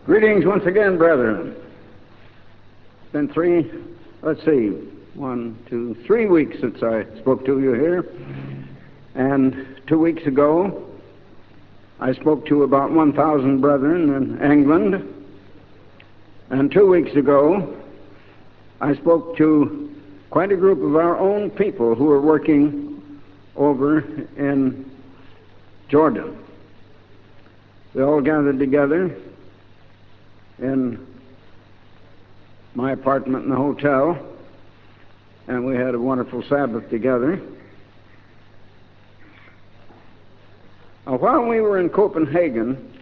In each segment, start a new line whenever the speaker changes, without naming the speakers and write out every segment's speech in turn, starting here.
Greetings once again, brethren. It's been 3 weeks since I spoke to you here. And 2 weeks ago, I spoke to about 1,000 brethren in England. And 2 weeks ago, I spoke to quite a group of our own people who are working over in Jordan. They all gathered together in my apartment in the hotel, and we had a wonderful Sabbath together. While we were in Copenhagen,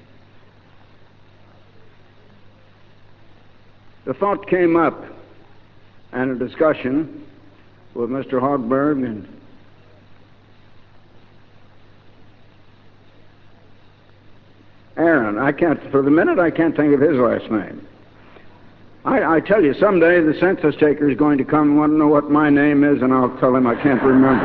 the thought came up, and a discussion with Mr. Hogberg and Aaron. For the minute, I can't think of his last name. I tell you, someday the census taker is going to come and want to know what my name is, and I'll tell him I can't remember.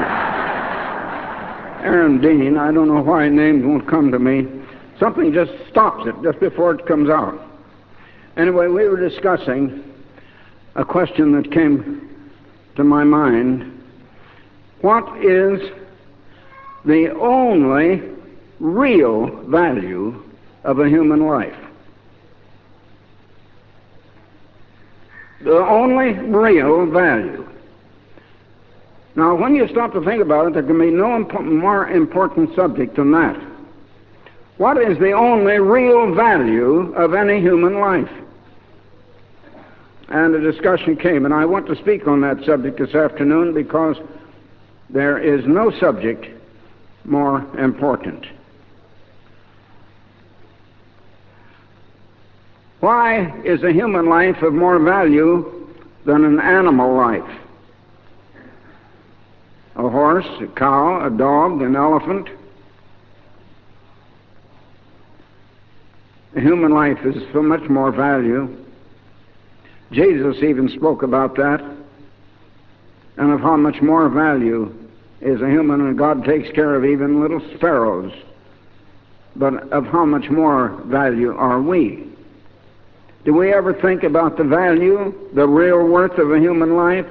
Aaron Dean, I don't know why names won't come to me. Something just stops it just before it comes out. Anyway, we were discussing a question that came to my mind. What is the only real value of a human life? The only real value. Now, when you stop to think about it, there can be no more important subject than that. What is the only real value of any human life? And a discussion came, and I want to speak on that subject this afternoon because there is no subject more important. Why is a human life of more value than an animal life? A horse, a cow, a dog, an elephant. A human life is so much more value. Jesus even spoke about that, and of how much more value is a human, and God takes care of even little sparrows. But of how much more value are we? Do we ever think about the value, the real worth of a human life?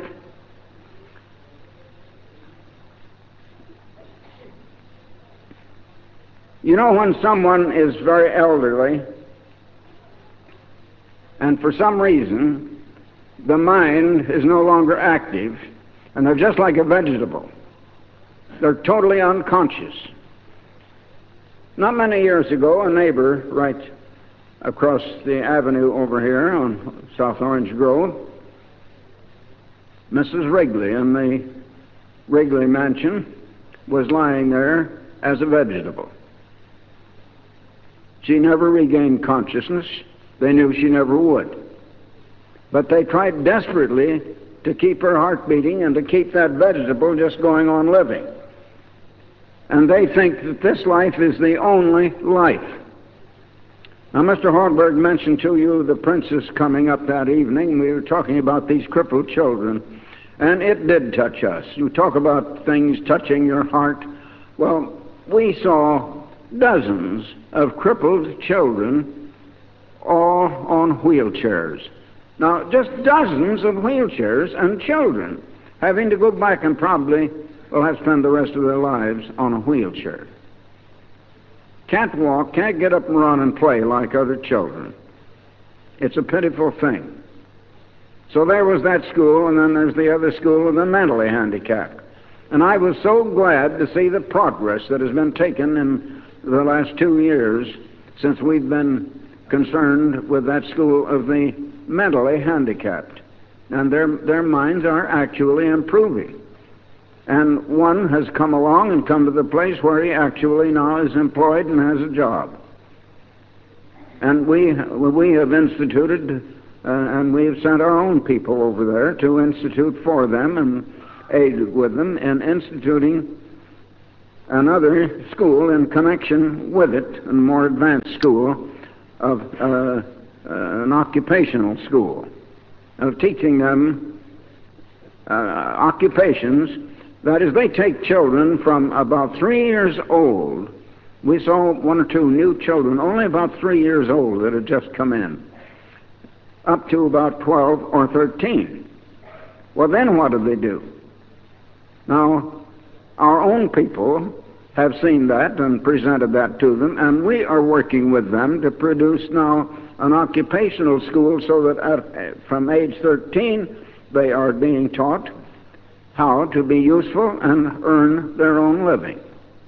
You know, when someone is very elderly, and for some reason the mind is no longer active, and they're just like a vegetable. They're totally unconscious. Not many years ago, a neighbor right across the avenue over here on South Orange Grove, Mrs. Wrigley in the Wrigley Mansion, was lying there as a vegetable. She never regained consciousness. They knew she never would. But they tried desperately to keep her heart beating and to keep that vegetable just going on living. And they think that this life is the only life. Now, Mr. Hogberg mentioned to you the princess coming up that evening. We were talking about these crippled children, and it did touch us. You talk about things touching your heart. Well, we saw dozens of crippled children, all on wheelchairs. Now, just dozens of wheelchairs and children having to go back and probably will have to spend the rest of their lives on a wheelchair. Can't walk, can't get up and run and play like other children. It's a pitiful thing. So there was that school, and then there's the other school of the mentally handicapped. And I was so glad to see the progress that has been taken in the last 2 years since we've been concerned with that school of the mentally handicapped. And their minds are actually improving. And one has come along and come to the place where he actually now is employed and has a job. And we have instituted, and we have sent our own people over there to institute for them and aid with them in instituting another school in connection with it, a more advanced school of an occupational school, of teaching them occupations. That is, they take children from about 3 years old We saw one or two new children, only about 3 years old, that had just come in, up to about 12 or 13. Well, then what do they do? Now, our own people have seen that and presented that to them, and we are working with them to produce now an occupational school so that from age 13 they are being taught how to be useful and earn their own living.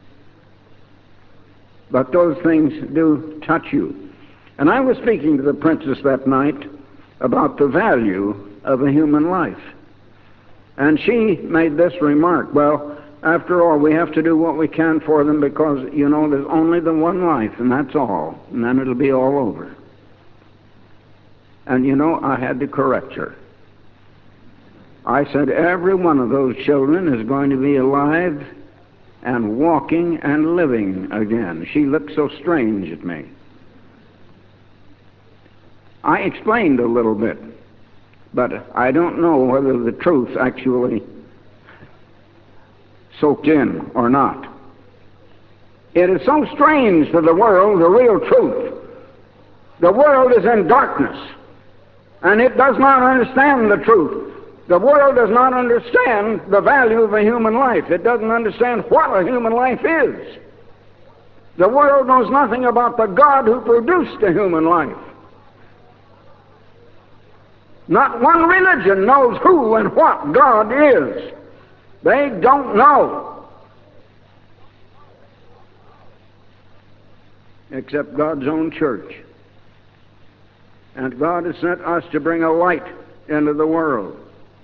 But those things do touch you. And I was speaking to the princess that night about the value of a human life. And she made this remark, well, after all, we have to do what we can for them because, there's only the one life, and that's all. And then it'll be all over. And, I had to correct her. I said, every one of those children is going to be alive and walking and living again. She looked so strange at me. I explained a little bit, but I don't know whether the truth actually soaked in or not. It is so strange to the world, the real truth. The world is in darkness, and it does not understand the truth. The world does not understand the value of a human life. It doesn't understand what a human life is. The world knows nothing about the God who produced a human life. Not one religion knows who and what God is. They don't know. Except God's own church. And God has sent us to bring a light into the world.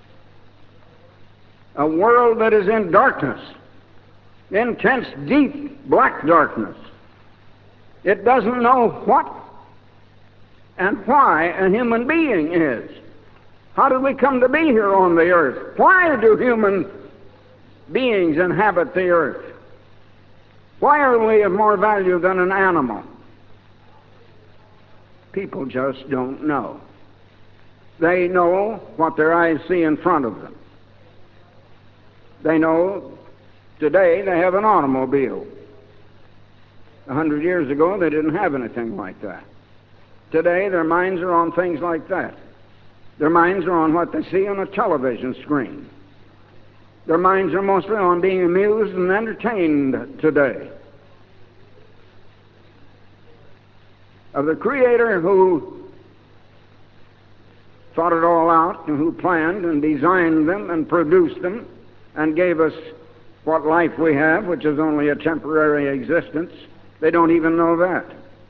A world that is in darkness, intense, deep, black darkness. It doesn't know what and why a human being is. How did we come to be here on the earth? Why do human beings inhabit the earth? Why are we of more value than an animal? People just don't know. They know what their eyes see in front of them. They know today they have an automobile. 100 years ago they didn't have anything like that. Today their minds are on things like that. Their minds are on what they see on a television screen. Their minds are mostly on being amused and entertained today. Of the Creator who thought it all out and who planned and designed them and produced them and gave us what life we have, which is only a temporary existence, they don't even know that.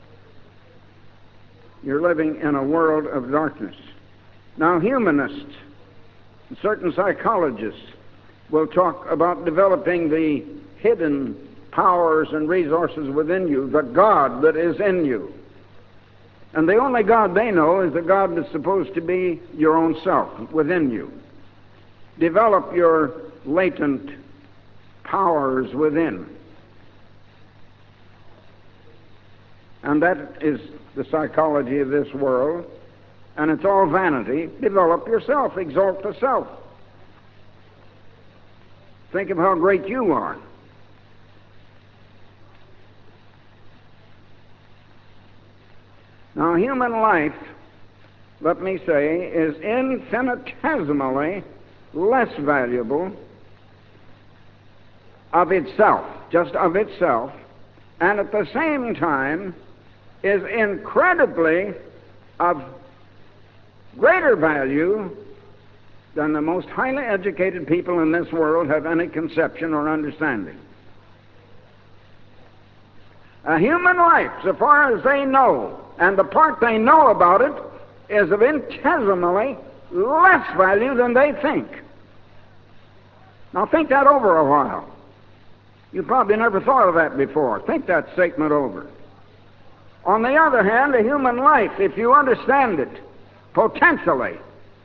You're living in a world of darkness. Now, humanists and certain psychologists will talk about developing the hidden powers and resources within you, the God that is in you. And the only God they know is the God that's supposed to be your own self within you. Develop your latent powers within. And that is the psychology of this world. And it's all vanity. Develop yourself. Exalt the self. Think of how great you are. Now, human life, let me say, is infinitesimally less valuable of itself, just of itself, and at the same time is incredibly of greater value than the most highly educated people in this world have any conception or understanding. A human life, so far as they know, and the part they know about it, is of infinitesimally less value than they think. Now think that over a while. You probably never thought of that before. Think that statement over. On the other hand, a human life, if you understand it potentially,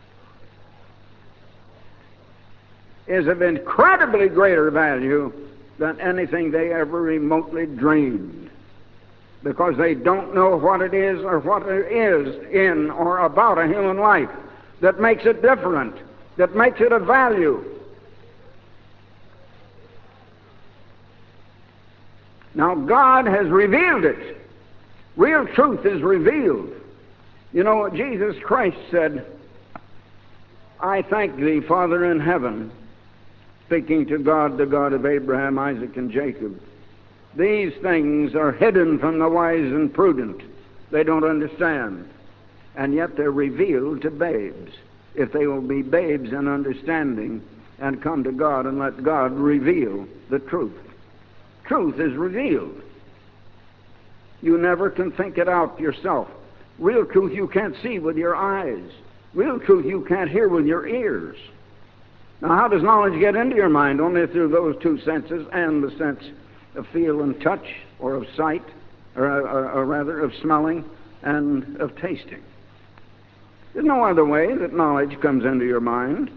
is of incredibly greater value than anything they ever remotely dreamed, because they don't know what it is or what it is in or about a human life that makes it different, that makes it of value. Now God has revealed it. Real truth is revealed. You know, Jesus Christ said, I thank thee, Father in heaven, speaking to God, the God of Abraham, Isaac, and Jacob. These things are hidden from the wise and prudent. They don't understand. And yet they're revealed to babes, if they will be babes in understanding and come to God and let God reveal the truth. Truth is revealed. You never can think it out yourself. Real truth you can't see with your eyes. Real truth you can't hear with your ears. Now, how does knowledge get into your mind? Only through those two senses, and the sense of feel and touch, or of sight, or rather of smelling and of tasting. There's no other way that knowledge comes into your mind.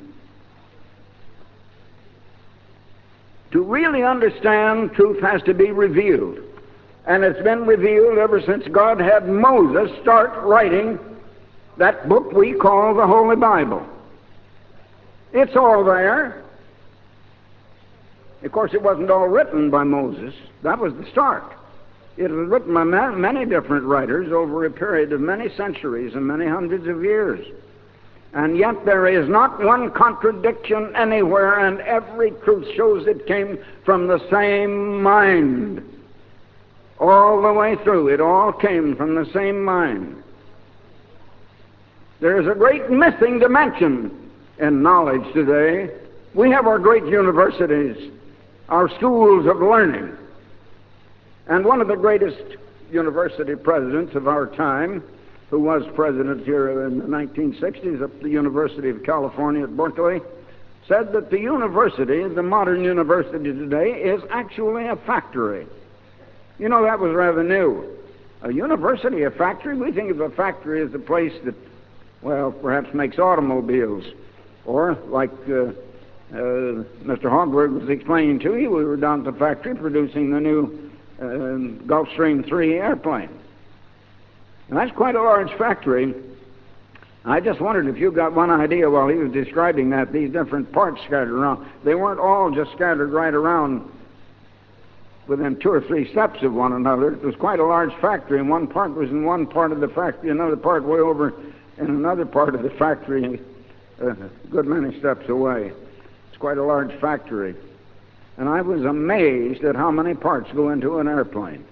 To really understand, truth has to be revealed. And it's been revealed ever since God had Moses start writing that book we call the Holy Bible. It's all there. Of course, it wasn't all written by Moses. That was the start. It was written by many different writers over a period of many centuries and many hundreds of years. And yet there is not one contradiction anywhere, and every truth shows it came from the same mind. All the way through, it all came from the same mind. There is a great missing dimension in knowledge today. We have our great universities, our schools of learning. And one of the greatest university presidents of our time, who was president here in the 1960s at the University of California at Berkeley, said that the university, the modern university today, is actually a factory. You know, that was rather new. A university, a factory? We think of a factory as a place that, well, perhaps makes automobiles. Or, like Mr. Hogberg was explaining to you, we were down at the factory producing the new Gulfstream 3 airplane. And that's quite a large factory. I just wondered if you got one idea while he was describing that, these different parts scattered around. They weren't all just scattered right around within 2 or 3 steps of one another. It was quite a large factory, and one part was in one part of the factory, another part way over in another part of the factory, a good many steps away. It's quite a large factory. And I was amazed at how many parts go into an airplane.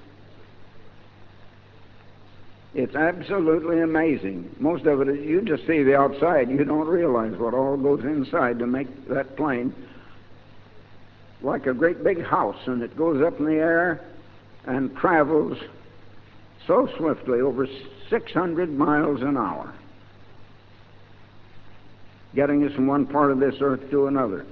It's absolutely amazing. Most of it, you just see the outside. You don't realize what all goes inside to make that plane like a great big house, and it goes up in the air and travels so swiftly, over 600 miles an hour, getting us from one part of this earth to another.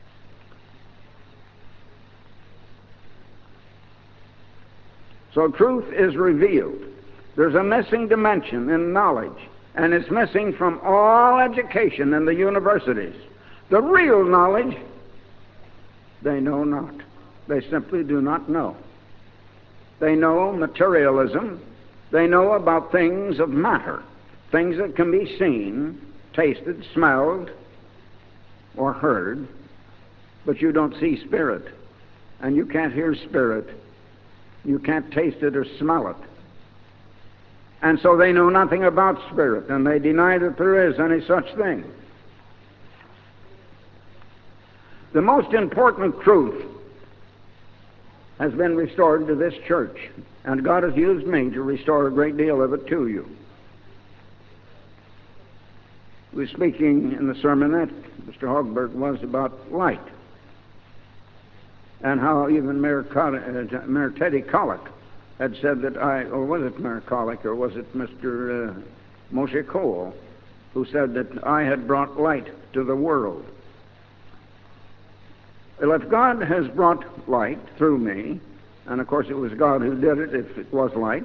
So truth is revealed. There's a missing dimension in knowledge, and it's missing from all education in the universities. The real knowledge, they know not. They simply do not know. They know materialism. They know about things of matter, things that can be seen, tasted, smelled, or heard, but you don't see spirit, and you can't hear spirit. You can't taste it or smell it. And so they know nothing about spirit, and they deny that there is any such thing. The most important truth has been restored to this church, and God has used me to restore a great deal of it to you. We were speaking in the sermon that Mr. Hogberg was about light, and how even Mayor Teddy Kollek had said that or was it Mayor Kollek, or was it Mr. Moshe Cole, who said that I had brought light to the world. Well, if God has brought light through me, and of course it was God who did it if it was light,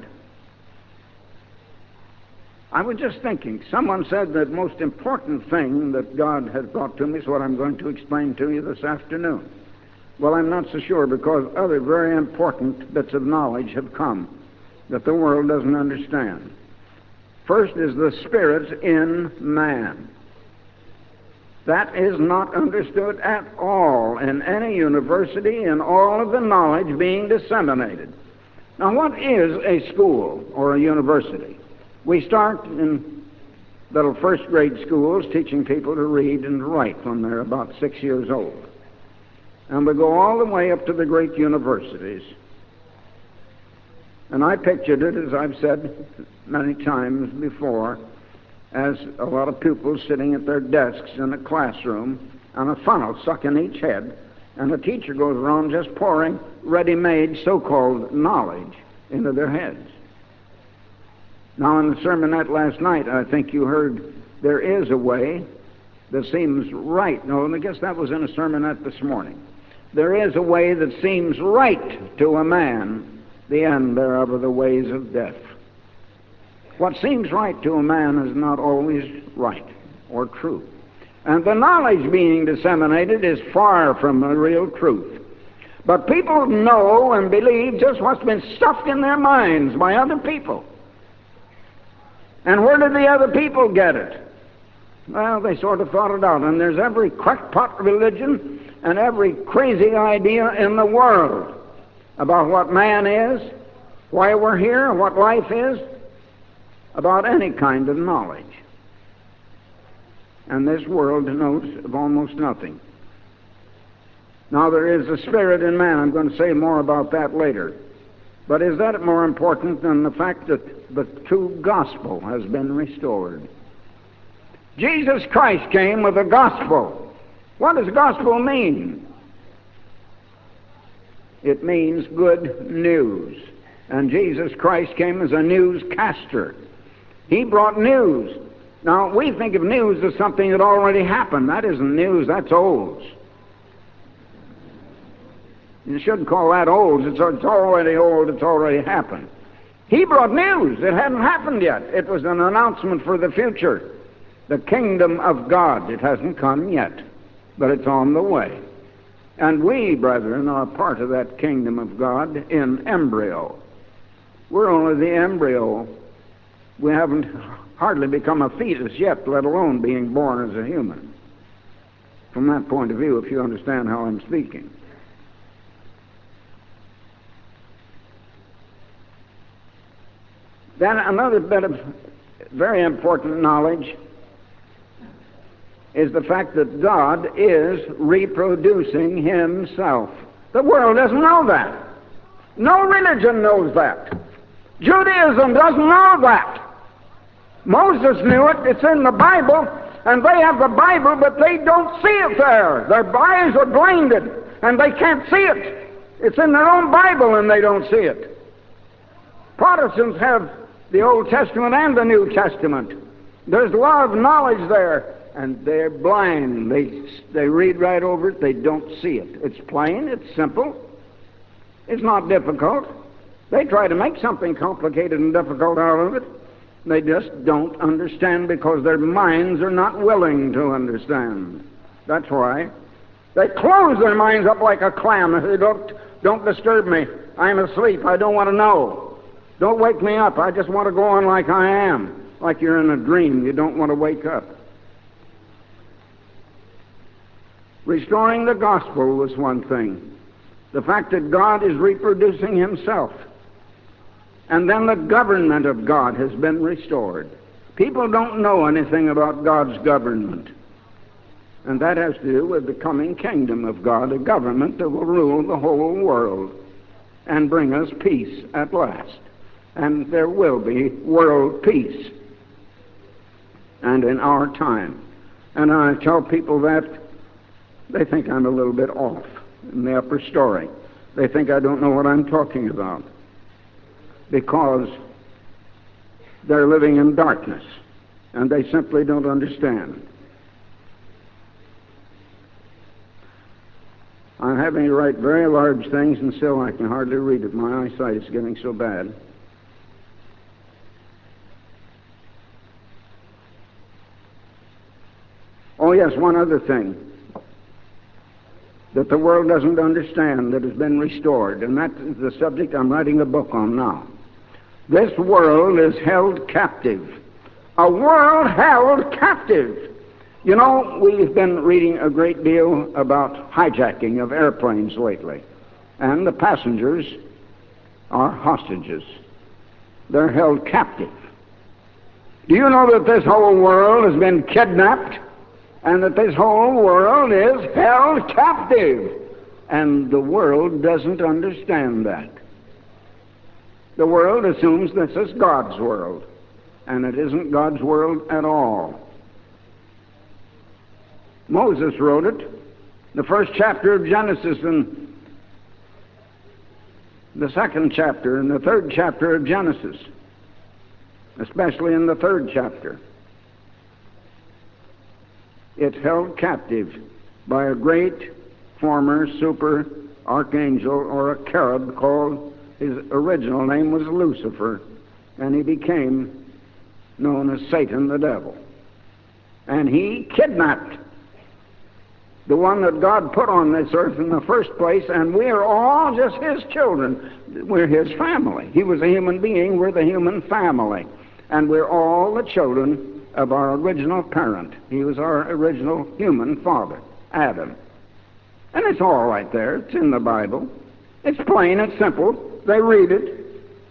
I was just thinking, someone said that most important thing that God has brought to me is what I'm going to explain to you this afternoon. Well, I'm not so sure, because other very important bits of knowledge have come that the world doesn't understand. First is the Spirit in man. That is not understood at all in any university, in all of the knowledge being disseminated. Now, what is a school or a university? We start in little first-grade schools teaching people to read and write when they're about 6 years old. And we go all the way up to the great universities. And I pictured it, as I've said many times before, as a lot of pupils sitting at their desks in a classroom and a funnel stuck in each head, and the teacher goes around just pouring ready-made so-called knowledge into their heads. Now, in the sermonette last night, I think you heard there is a way that seems right. No, I guess that was in a sermonette this morning. There is a way that seems right to a man, the end thereof are the ways of death. What seems right to a man is not always right or true. And the knowledge being disseminated is far from the real truth. But people know and believe just what's been stuffed in their minds by other people. And where did the other people get it? Well, they sort of thought it out. And there's every crackpot religion and every crazy idea in the world about what man is, why we're here, what life is, about any kind of knowledge. And this world knows of almost nothing. Now, there is a spirit in man. I'm going to say more about that later. But is that more important than the fact that the true gospel has been restored? Jesus Christ came with a gospel. What does gospel mean? It means good news. And Jesus Christ came as a newscaster. He brought news. Now, we think of news as something that already happened. That isn't news, that's old. You shouldn't call that old. It's already old, it's already happened. He brought news. It hadn't happened yet. It was an announcement for the future. The kingdom of God. It hasn't come yet, but it's on the way. And we, brethren, are part of that kingdom of God in embryo. We're only the embryo. We haven't hardly become a fetus yet, let alone being born as a human. From that point of view, if you understand how I'm speaking. Then another bit of very important knowledge is the fact that God is reproducing himself. The world doesn't know that. No religion knows that. Judaism doesn't know that. Moses knew it. It's in the Bible, and they have the Bible, but they don't see it there. Their eyes are blinded, and they can't see it. It's in their own Bible, and they don't see it. Protestants have the Old Testament and the New Testament. There's a lot of knowledge there, and they're blind. They read right over it. They don't see it. It's plain. It's simple. It's not difficult. They try to make something complicated and difficult out of it. They just don't understand because their minds are not willing to understand. That's why. They close their minds up like a clam. They don't disturb me. I'm asleep. I don't want to know. Don't wake me up. I just want to go on like I am. Like you're in a dream. You don't want to wake up. Restoring the gospel was one thing. The fact that God is reproducing himself. And then the government of God has been restored. People don't know anything about God's government. And that has to do with the coming kingdom of God, a government that will rule the whole world and bring us peace at last. And there will be world peace. And in our time. And I tell people that, they think I'm a little bit off in the upper story. They think I don't know what I'm talking about. Because they're living in darkness, and they simply don't understand. I'm having to write very large things, and still I can hardly read it. My eyesight is getting so bad. Oh yes, one other thing that the world doesn't understand that has been restored, and that is the subject I'm writing a book on now. This world is held captive. A world held captive. You know, we've been reading a great deal about hijacking of airplanes lately, and the passengers are hostages. They're held captive. Do you know that this whole world has been kidnapped, and that this whole world is held captive? And the world doesn't understand that. The world assumes this is God's world, and it isn't God's world at all. Moses wrote it, the first chapter of Genesis and the second chapter and the third chapter of Genesis, especially in the third chapter. It's held captive by a great former super archangel or a cherub called, his original name was Lucifer, and he became known as Satan the devil. And he kidnapped the one that God put on this earth in the first place, and we are all just his children. We're his family. He was a human being, we're the human family. And we're all the children of our original parent. He was our original human father, Adam. And it's all right there. It's in the Bible. It's plain, it's simple. They read it.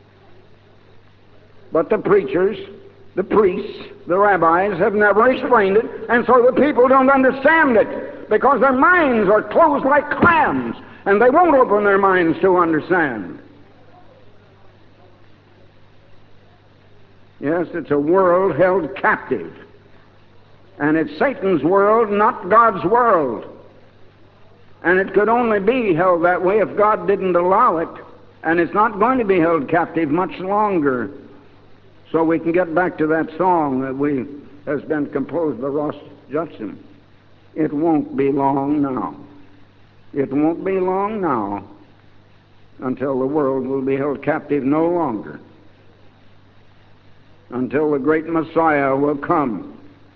But the preachers, the priests, the rabbis have never explained it, and so the people don't understand it, because their minds are closed like clams, and they won't open their minds to understand. Yes, it's a world held captive, and it's Satan's world, not God's world. And it could only be held that way if God didn't allow it, and it's not going to be held captive much longer. So we can get back to that song that has been composed by Ross Judson. It won't be long now. It won't be long now until the world will be held captive no longer. Until the great Messiah will come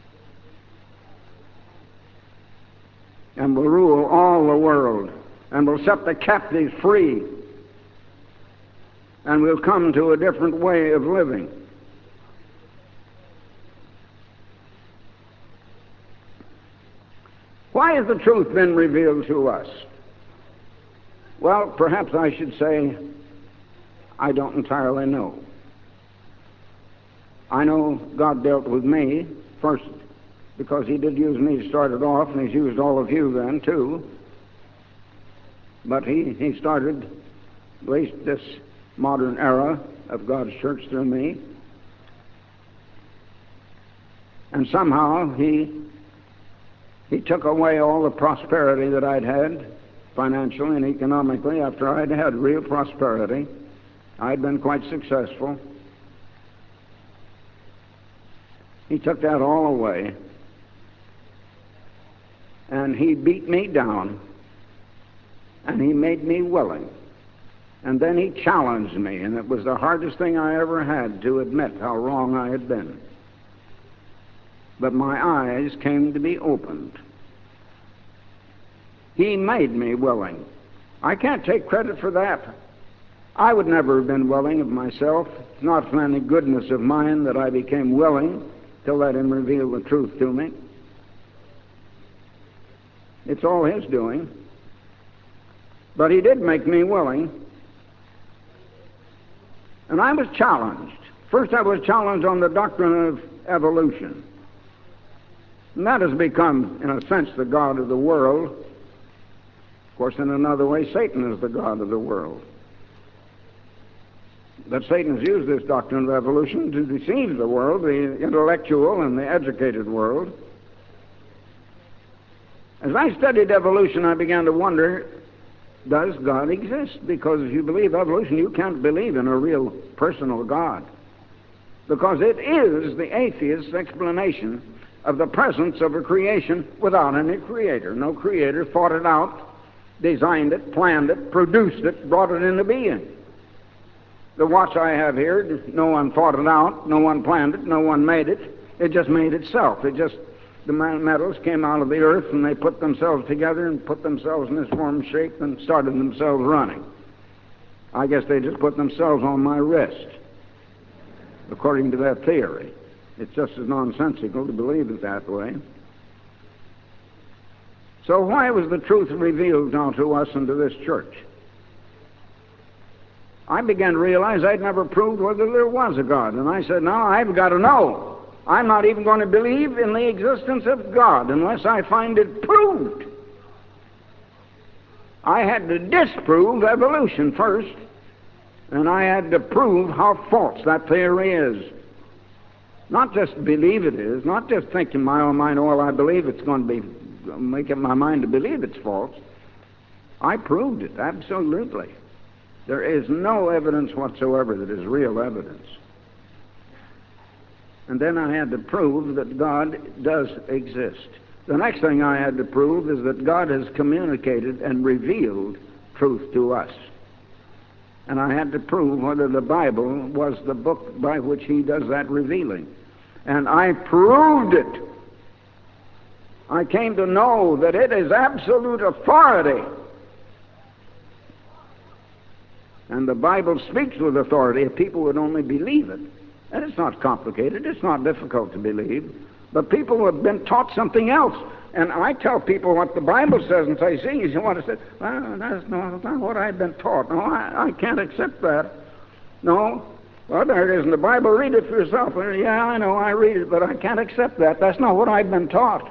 and will rule all the world and will set the captives free, and we'll come to a different way of living. Why has the truth been revealed to us? Well, perhaps I should say, I don't entirely know. I know God dealt with me first because he did use me to start it off, and he's used all of you then too. But he started at least this modern era of God's church through me. And somehow he took away all the prosperity that I'd had, financially and economically, after I'd had real prosperity. I'd been quite successful. He took that all away, and he beat me down, and he made me willing. And then he challenged me, and it was the hardest thing I ever had to admit how wrong I had been. But my eyes came to be opened. He made me willing. I can't take credit for that. I would never have been willing of myself. It's not from any goodness of mine that I became willing to let him reveal the truth to me. It's all his doing. But he did make me willing. And I was challenged. First I was challenged on the doctrine of evolution. And that has become, in a sense, the God of the world. Of course, in another way, Satan is the God of the world. But Satan has used this doctrine of evolution to deceive the world, the intellectual and the educated world. As I studied evolution, I began to wonder, does God exist? Because if you believe evolution, you can't believe in a real personal God. Because it is the atheist's explanation of the presence of a creation without any creator. No creator thought it out, designed it, planned it, produced it, brought it into being. The watch I have here, no one thought it out, no one planned it, no one made it. It just made itself. The metals came out of the earth, and they put themselves together and put themselves in this form, shape, and started themselves running. I guess they just put themselves on my wrist, according to that theory. It's just as nonsensical to believe it that way. So why was the truth revealed now to us and to this church? I began to realize I'd never proved whether there was a God. And I said, now I've got to know. I'm not even going to believe in the existence of God unless I find it proved. I had to disprove evolution first, and I had to prove how false that theory is. Not just believe it is, not just think in my own mind, oh, I believe it's going to be, make up my mind to believe it's false. I proved it, absolutely. There is no evidence whatsoever that is real evidence. And then I had to prove that God does exist. The next thing I had to prove is that God has communicated and revealed truth to us. And I had to prove whether the Bible was the book by which He does that revealing. And I proved it. I came to know that it is absolute authority. And the Bible speaks with authority if people would only believe it. And it's not complicated. It's not difficult to believe. But people have been taught something else. And I tell people what the Bible says and say, see, you want to say, well, that's not what I've been taught. No, I can't accept that. No. Well, there it is in the Bible. Read it for yourself. Yeah, I know, I read it, but I can't accept that. That's not what I've been taught.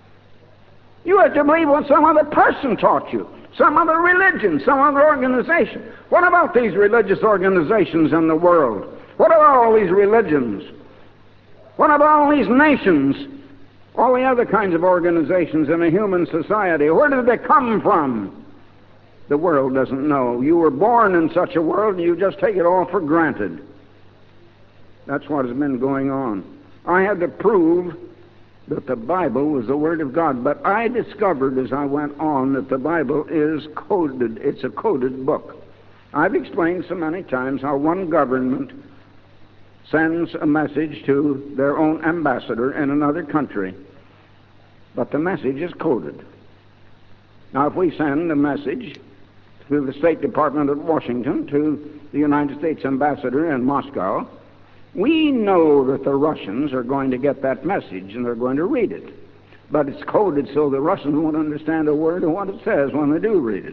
You have to believe what some other person taught you. Some other religion, some other organization. What about these religious organizations in the world? What about all these religions? What about all these nations? All the other kinds of organizations in a human society? Where did they come from? The world doesn't know. You were born in such a world and you just take it all for granted. That's what has been going on. I had to prove that the Bible was the Word of God, but I discovered as I went on that the Bible is coded. It's a coded book. I've explained so many times how one government sends a message to their own ambassador in another country, but the message is coded. Now, if we send a message through the State Department at Washington to the United States ambassador in Moscow, we know that the Russians are going to get that message and they're going to read it. But it's coded so the Russians won't understand a word of what it says when they do read it.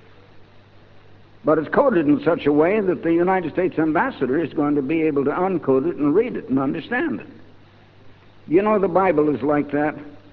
But it's coded in such a way that the United States ambassador is going to be able to uncode it and read it and understand it. You know, the Bible is like that.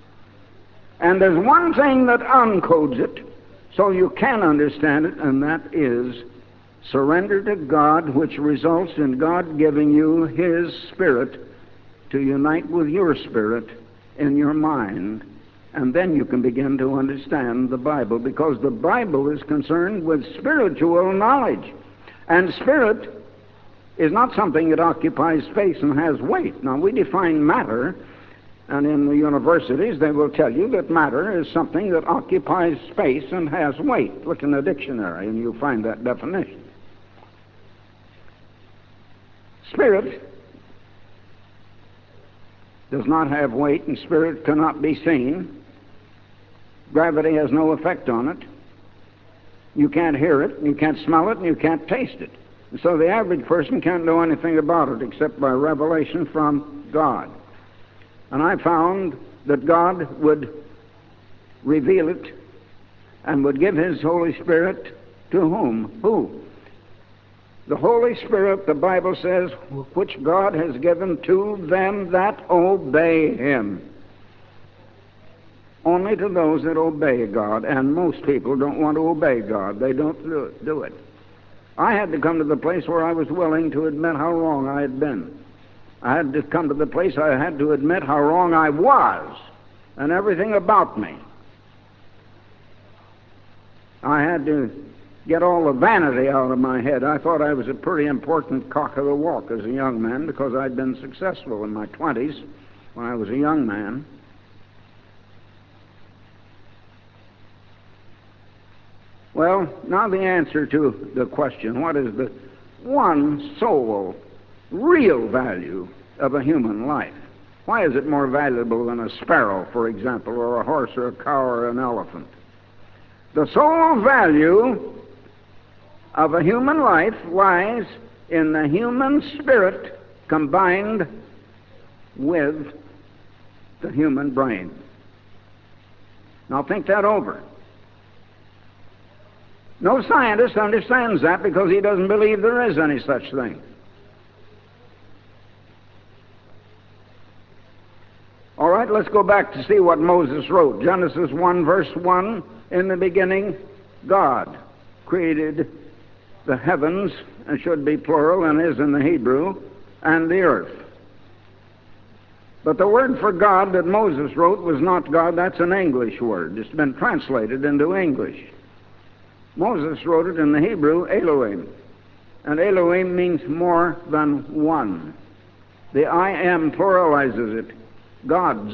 And there's one thing that uncodes it so you can understand it, and that is surrender to God, which results in God giving you His Spirit to unite with your spirit in your mind. And then you can begin to understand the Bible, because the Bible is concerned with spiritual knowledge. And spirit is not something that occupies space and has weight. Now, we define matter, and in the universities they will tell you that matter is something that occupies space and has weight. Look in the dictionary and you'll find that definition. Spirit does not have weight, and spirit cannot be seen. Gravity has no effect on it. You can't hear it, you can't smell it, and you can't taste it. And so the average person can't know anything about it except by revelation from God. And I found that God would reveal it and would give His Holy Spirit to whom? Who? The Holy Spirit, the Bible says, which God has given to them that obey Him. Only to those that obey God, and most people don't want to obey God. They don't do it. I had to come to the place where I was willing to admit how wrong I had been. I had to come to the place I had to admit how wrong I was, and everything about me. I had to get all the vanity out of my head. I thought I was a pretty important cock of the walk as a young man because I'd been successful in my 20s when I was a young man. Well, now the answer to the question, what is the one sole, real value of a human life? Why is it more valuable than a sparrow, for example, or a horse or a cow or an elephant? The sole value of a human life lies in the human spirit combined with the human brain. Now think that over. No scientist understands that because he doesn't believe there is any such thing. All right, let's go back to see what Moses wrote. Genesis 1, verse 1, in the beginning, God created the heavens, and should be plural, and is in the Hebrew, and the earth. But the word for God that Moses wrote was not God. That's an English word. It's been translated into English. Moses wrote it in the Hebrew, Elohim. And Elohim means more than one. The I am pluralizes it. Gods.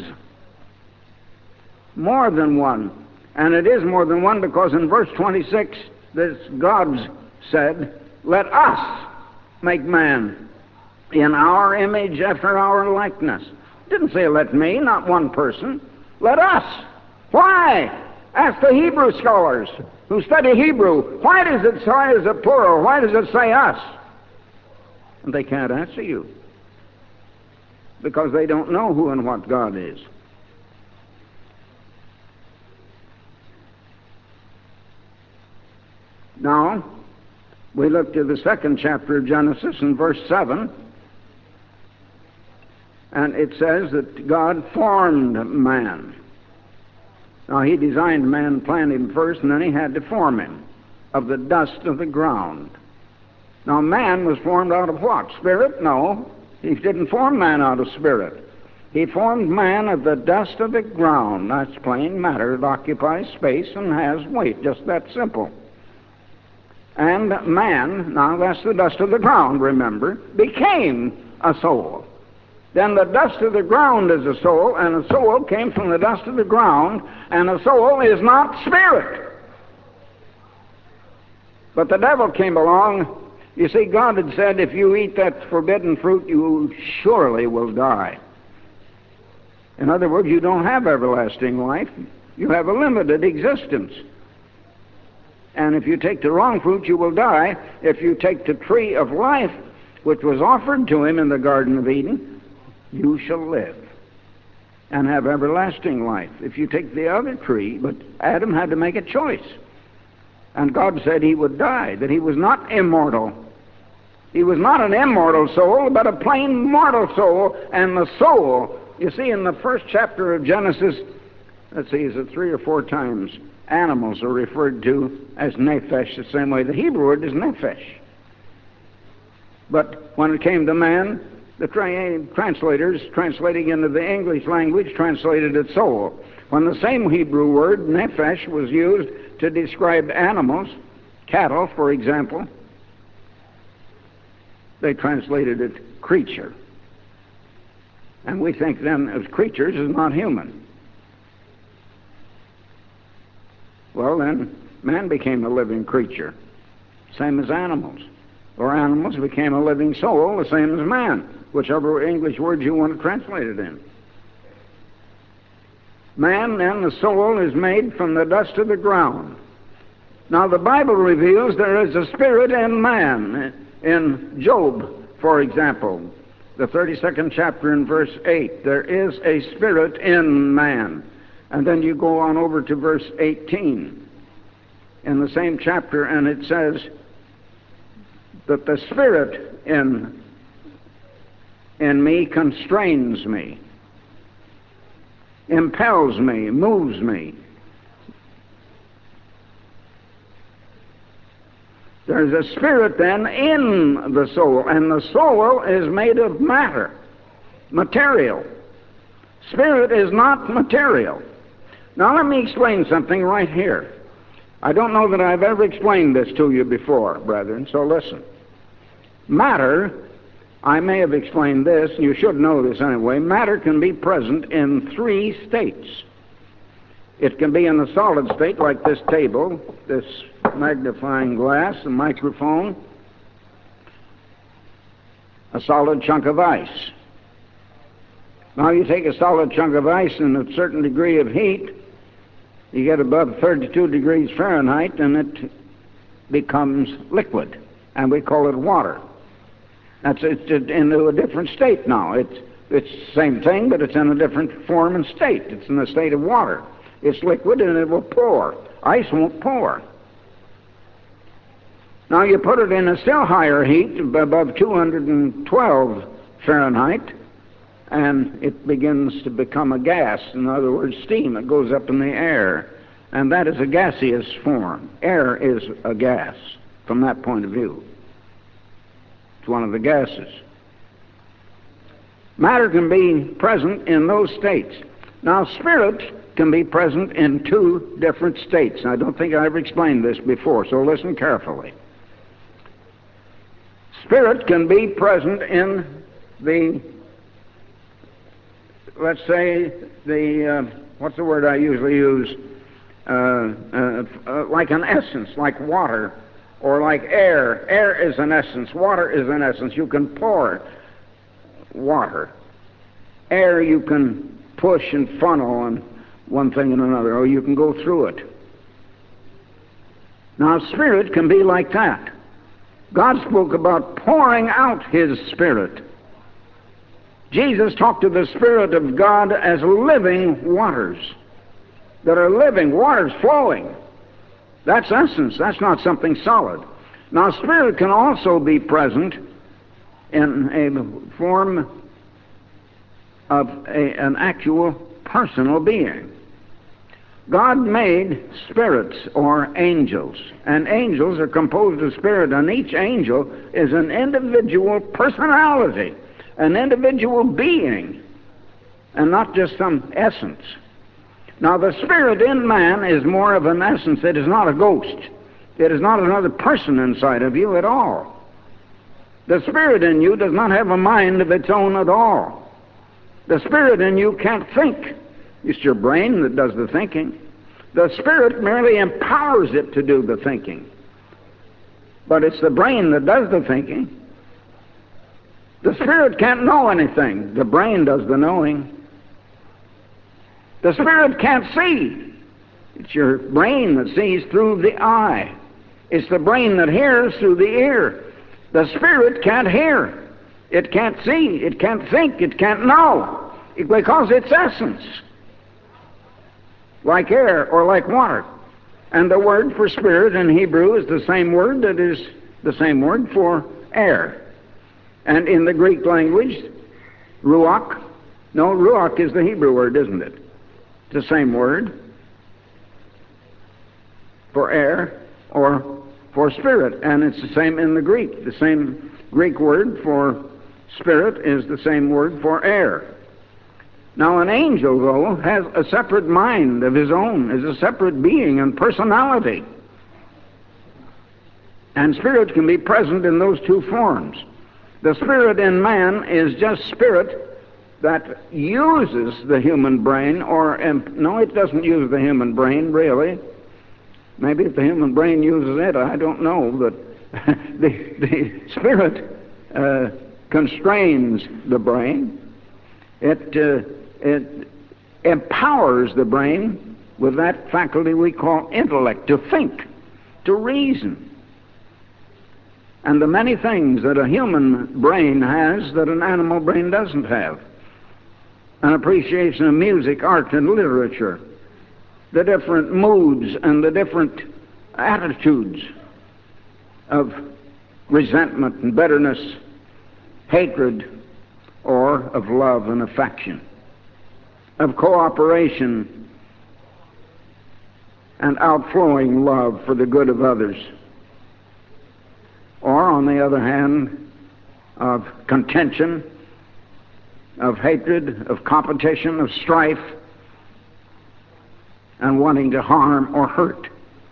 More than one. And it is more than one because in verse 26, this gods said, let us make man in our image after our likeness. It didn't say let me, not one person. Let us. Why? Ask the Hebrew scholars who study Hebrew. Why does it say as a plural? Why does it say us? And they can't answer you. Because they don't know who and what God is. Now, we look to the second chapter of Genesis in verse 7, and it says that God formed man. Now, he designed man, planned him first, and then he had to form him of the dust of the ground. Now, man was formed out of what? Spirit? No. He didn't form man out of spirit. He formed man of the dust of the ground. That's plain matter. It occupies space and has weight. Just that simple. And man, now that's the dust of the ground, remember, became a soul. Then the dust of the ground is a soul, and a soul came from the dust of the ground, and a soul is not spirit. But the devil came along. You see, God had said, if you eat that forbidden fruit, you surely will die. In other words, you don't have everlasting life. You have a limited existence. And if you take the wrong fruit, you will die. If you take the tree of life, which was offered to him in the Garden of Eden, you shall live and have everlasting life. If you take the other tree, but Adam had to make a choice. And God said he would die, that he was not immortal. He was not an immortal soul, but a plain mortal soul. And the soul, you see, in the first chapter of Genesis, let's see, is it 3 or 4 times, animals are referred to as nephesh, the same way the Hebrew word is nephesh. But when it came to man, the translators, translating into the English language, translated it soul. When the same Hebrew word, nephesh, was used to describe animals, cattle, for example, they translated it creature. And we think then as creatures is not human. Well then, man became a living creature, same as animals. Or animals became a living soul, the same as man, whichever English word you want to translate it in. Man, then, the soul is made from the dust of the ground. Now, the Bible reveals there is a spirit in man. In Job, for example, the 32nd chapter in verse 8, there is a spirit in man. And then you go on over to verse 18 in the same chapter, and it says that the spirit in me constrains me, impels me, moves me. There's a spirit then in the soul, and the soul is made of matter, material. Spirit is not material. Now let me explain something right here. I don't know that I've ever explained this to you before, brethren, so listen. Matter, I may have explained this, you should know this anyway, matter can be present in 3 states. It can be in a solid state like this table, this magnifying glass, a microphone, a solid chunk of ice. Now you take a solid chunk of ice and a certain degree of heat, you get above 32 degrees Fahrenheit and it becomes liquid, and we call it water. It's into a different state now. It's the same thing, but it's in a different form and state. It's in the state of water. It's liquid and it will pour. Ice won't pour. Now you put it in a still higher heat, above 212 Fahrenheit, and it begins to become a gas. In other words, steam. It goes up in the air. And that is a gaseous form. Air is a gas from that point of view. It's one of the gases. Matter can be present in those states. Now, spirit can be present in two different states. I don't think I ever explained this before, so listen carefully. Spirit can be present in the, let's say, what's the word I usually use? Like an essence, like water, or like air. Air is an essence. Water is an essence. You can pour water. Air you can push and funnel and one thing and another, or you can go through it. Now, spirit can be like that. God spoke about pouring out His Spirit. Jesus talked to the Spirit of God as living waters that are living, waters flowing. That's essence. That's not something solid. Now, Spirit can also be present in a form of an actual personal being. God made spirits or angels, and angels are composed of spirit, and each angel is an individual personality, an individual being, and not just some essence. Now, the spirit in man is more of an essence. It is not a ghost. It is not another person inside of you at all. The spirit in you does not have a mind of its own at all. The spirit in you can't think. It's your brain that does the thinking. The spirit merely empowers it to do the thinking. But it's the brain that does the thinking. The spirit can't know anything. The brain does the knowing. The spirit can't see. It's your brain that sees through the eye. It's the brain that hears through the ear. The spirit can't hear. It can't see. It can't think. It can't know. Because it's essence. Like air or like water. And the word for spirit in Hebrew is the same word that is the same word for air. And in the Greek language, ruach is the Hebrew word, isn't it? It's the same word for air or for spirit. And it's the same in the Greek. The same Greek word for spirit is the same word for air. Now, an angel, though, has a separate mind of his own, is a separate being and personality. And spirit can be present in those two forms. The spirit in man is just spirit that uses the human brain, no, it doesn't use the human brain, really. Maybe if the human brain uses it, I don't know, but the spirit constrains the brain. It empowers the brain with that faculty we call intellect, to think, to reason. And the many things that a human brain has that an animal brain doesn't have. An appreciation of music, art, and literature. The different moods and the different attitudes of resentment and bitterness, hatred, or of love and affection, of cooperation and outflowing love for the good of others, or, on the other hand, of contention, of hatred, of competition, of strife, and wanting to harm or hurt.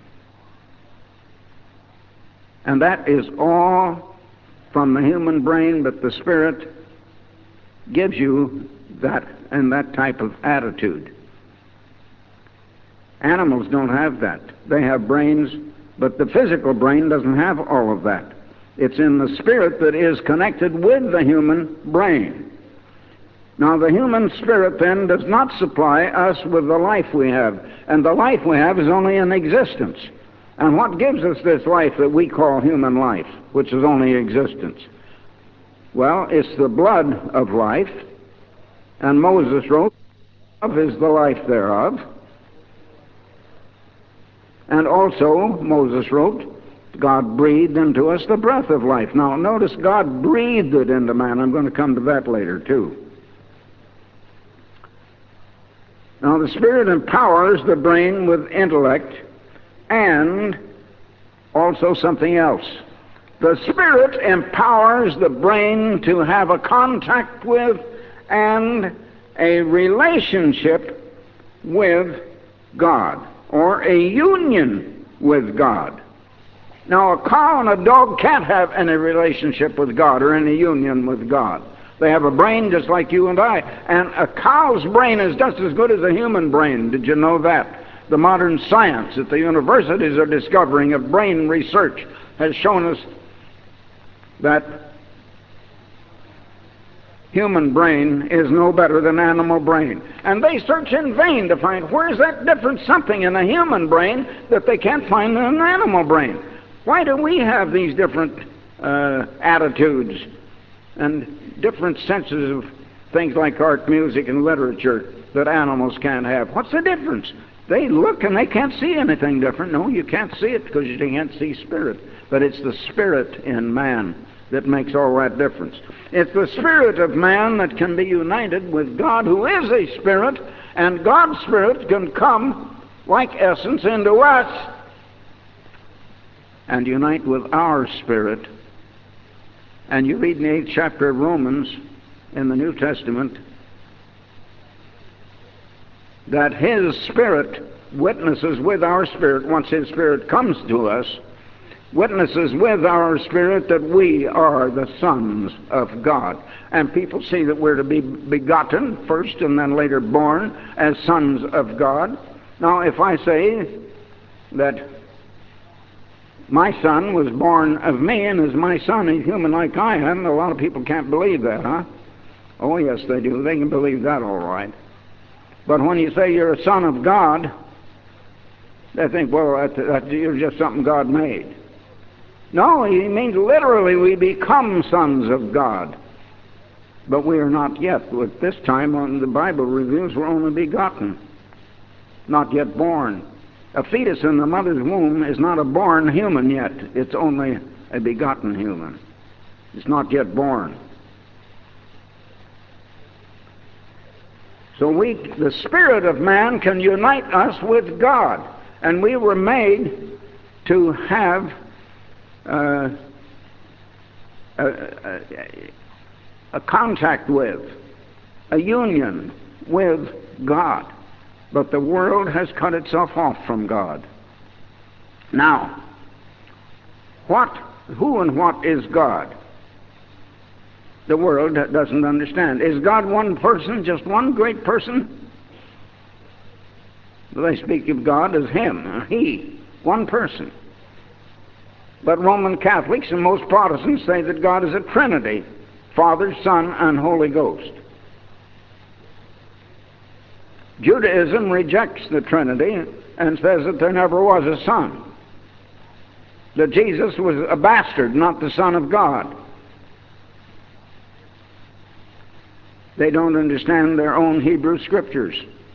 And that is all from the human brain, but the spirit gives you that and that type of attitude. Animals don't have that. They have brains, but the physical brain doesn't have all of that. It's in the spirit that is connected with the human brain. Now, the human spirit then does not supply us with the life we have, and the life we have is only an existence. And what gives us this life that we call human life, which is only existence? Well, it's the blood of life, and Moses wrote, "Love is the life thereof." And also, Moses wrote, God breathed into us the breath of life. Now, notice God breathed it into man. I'm going to come to that later, too. Now, the Spirit empowers the brain with intellect and also something else. The Spirit empowers the brain to have a contact with and a relationship with God, or a union with God. Now, a cow and a dog can't have any relationship with God or any union with God. They have a brain just like you and I. And a cow's brain is just as good as a human brain. Did you know that? The modern science that the universities are discovering of brain research has shown us that human brain is no better than animal brain. And they search in vain to find where's that different something in a human brain that they can't find in an animal brain. Why do we have these different attitudes and different senses of things like art, music, and literature that animals can't have? What's the difference? They look and they can't see anything different. No, you can't see it because you can't see spirit. But it's the spirit in man that makes all that difference. It's the spirit of man that can be united with God, who is a spirit, and God's spirit can come like essence into us and unite with our spirit. And you read in the 8th chapter of Romans in the New Testament that His Spirit witnesses with our spirit, once His Spirit comes to us, witnesses with our spirit that we are the sons of God. And people see that we're to be begotten first and then later born as sons of God. Now, if I say that my son was born of me, and as my son he's human like I am, a lot of people can't believe that, huh? Oh, yes, they do. They can believe that all right. But when you say you're a son of God, they think, well, you're just something God made. No, he means literally we become sons of God. But we are not yet. At this time, on the Bible reveals, we're only begotten, not yet born. A fetus in the mother's womb is not a born human yet. It's only a begotten human. It's not yet born. So the spirit of man can unite us with God. And we were made to have a contact with, a union with God. But the world has cut itself off from God. Now, who and what is God? The world doesn't understand. Is God one person, just one great person? They speak of God as Him, or He, one person. But Roman Catholics and most Protestants say that God is a Trinity, Father, Son, and Holy Ghost. Judaism rejects the Trinity and says that there never was a Son, that Jesus was a bastard, not the Son of God. They don't understand their own Hebrew Scriptures.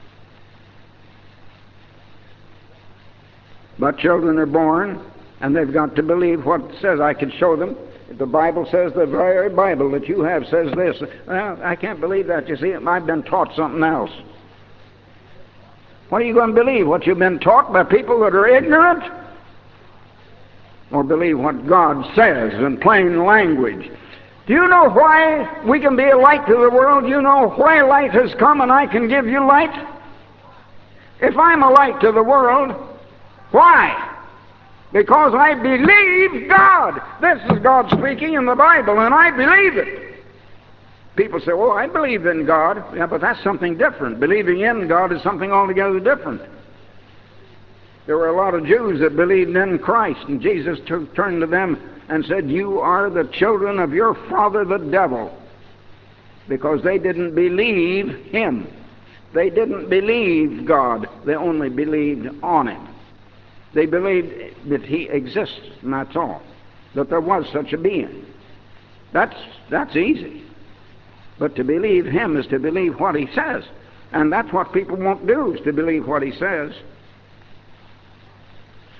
But children are born, and they've got to believe what it says. I could show them. The Bible says, the very Bible that you have says this. Well, I can't believe that. You see, I've been taught something else. What are you going to believe? What you've been taught by people that are ignorant? Or believe what God says in plain language? Do you know why we can be a light to the world? Do you know why light has come and I can give you light? If I'm a light to the world, why? Because I believe God. This is God speaking in the Bible, and I believe it. People say, oh, I believe in God. Yeah, but that's something different. Believing in God is something altogether different. There were a lot of Jews that believed in Christ, and Jesus turned to them and said, you are the children of your father the devil, because they didn't believe Him. They didn't believe God. They only believed on Him. They believed that He exists, and that's all, that there was such a being. That's easy. But to believe Him is to believe what He says, and that's what people won't do, is to believe what He says.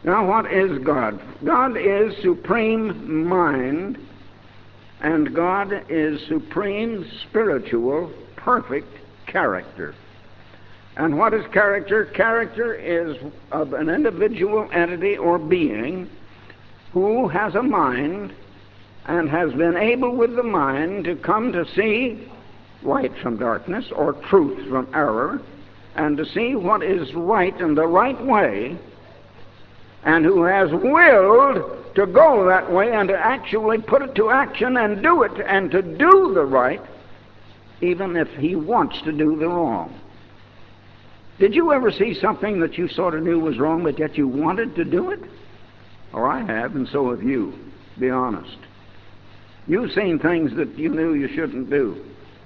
Now, what is God? God is supreme mind, and God is supreme spiritual, perfect character. And what is character? Character is of an individual entity or being who has a mind and has been able with the mind to come to see light from darkness or truth from error, and to see what is right in the right way, and who has willed to go that way and to actually put it to action and do it, and to do the right, even if he wants to do the wrong. Did you ever see something that you sort of knew was wrong, but yet you wanted to do it? Oh, I have, and so have you. Be honest. You've seen things that you knew you shouldn't do.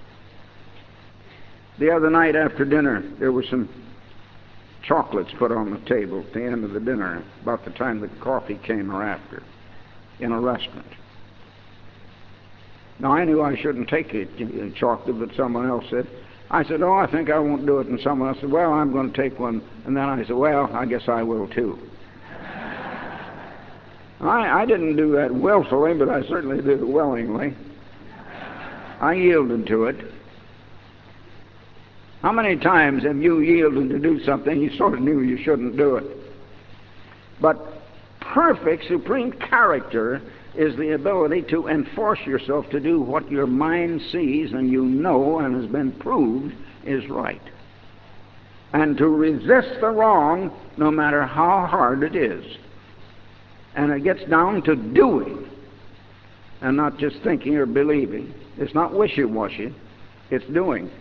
The other night after dinner, there were some chocolates put on the table at the end of the dinner, about the time the coffee came or after, in a restaurant. Now, I knew I shouldn't take a chocolate, but someone else said, I said, oh, I think I won't do it. And someone else said, well, I'm going to take one. And then I said, well, I guess I will too. I didn't do that willfully, but I certainly did it willingly. I yielded to it. How many times have you yielded to do something you sort of knew you shouldn't do it? But perfect, supreme character is the ability to enforce yourself to do what your mind sees and you know and has been proved is right. And to resist the wrong no matter how hard it is. And it gets down to doing and not just thinking or believing. It's not wishy-washy, it's doing.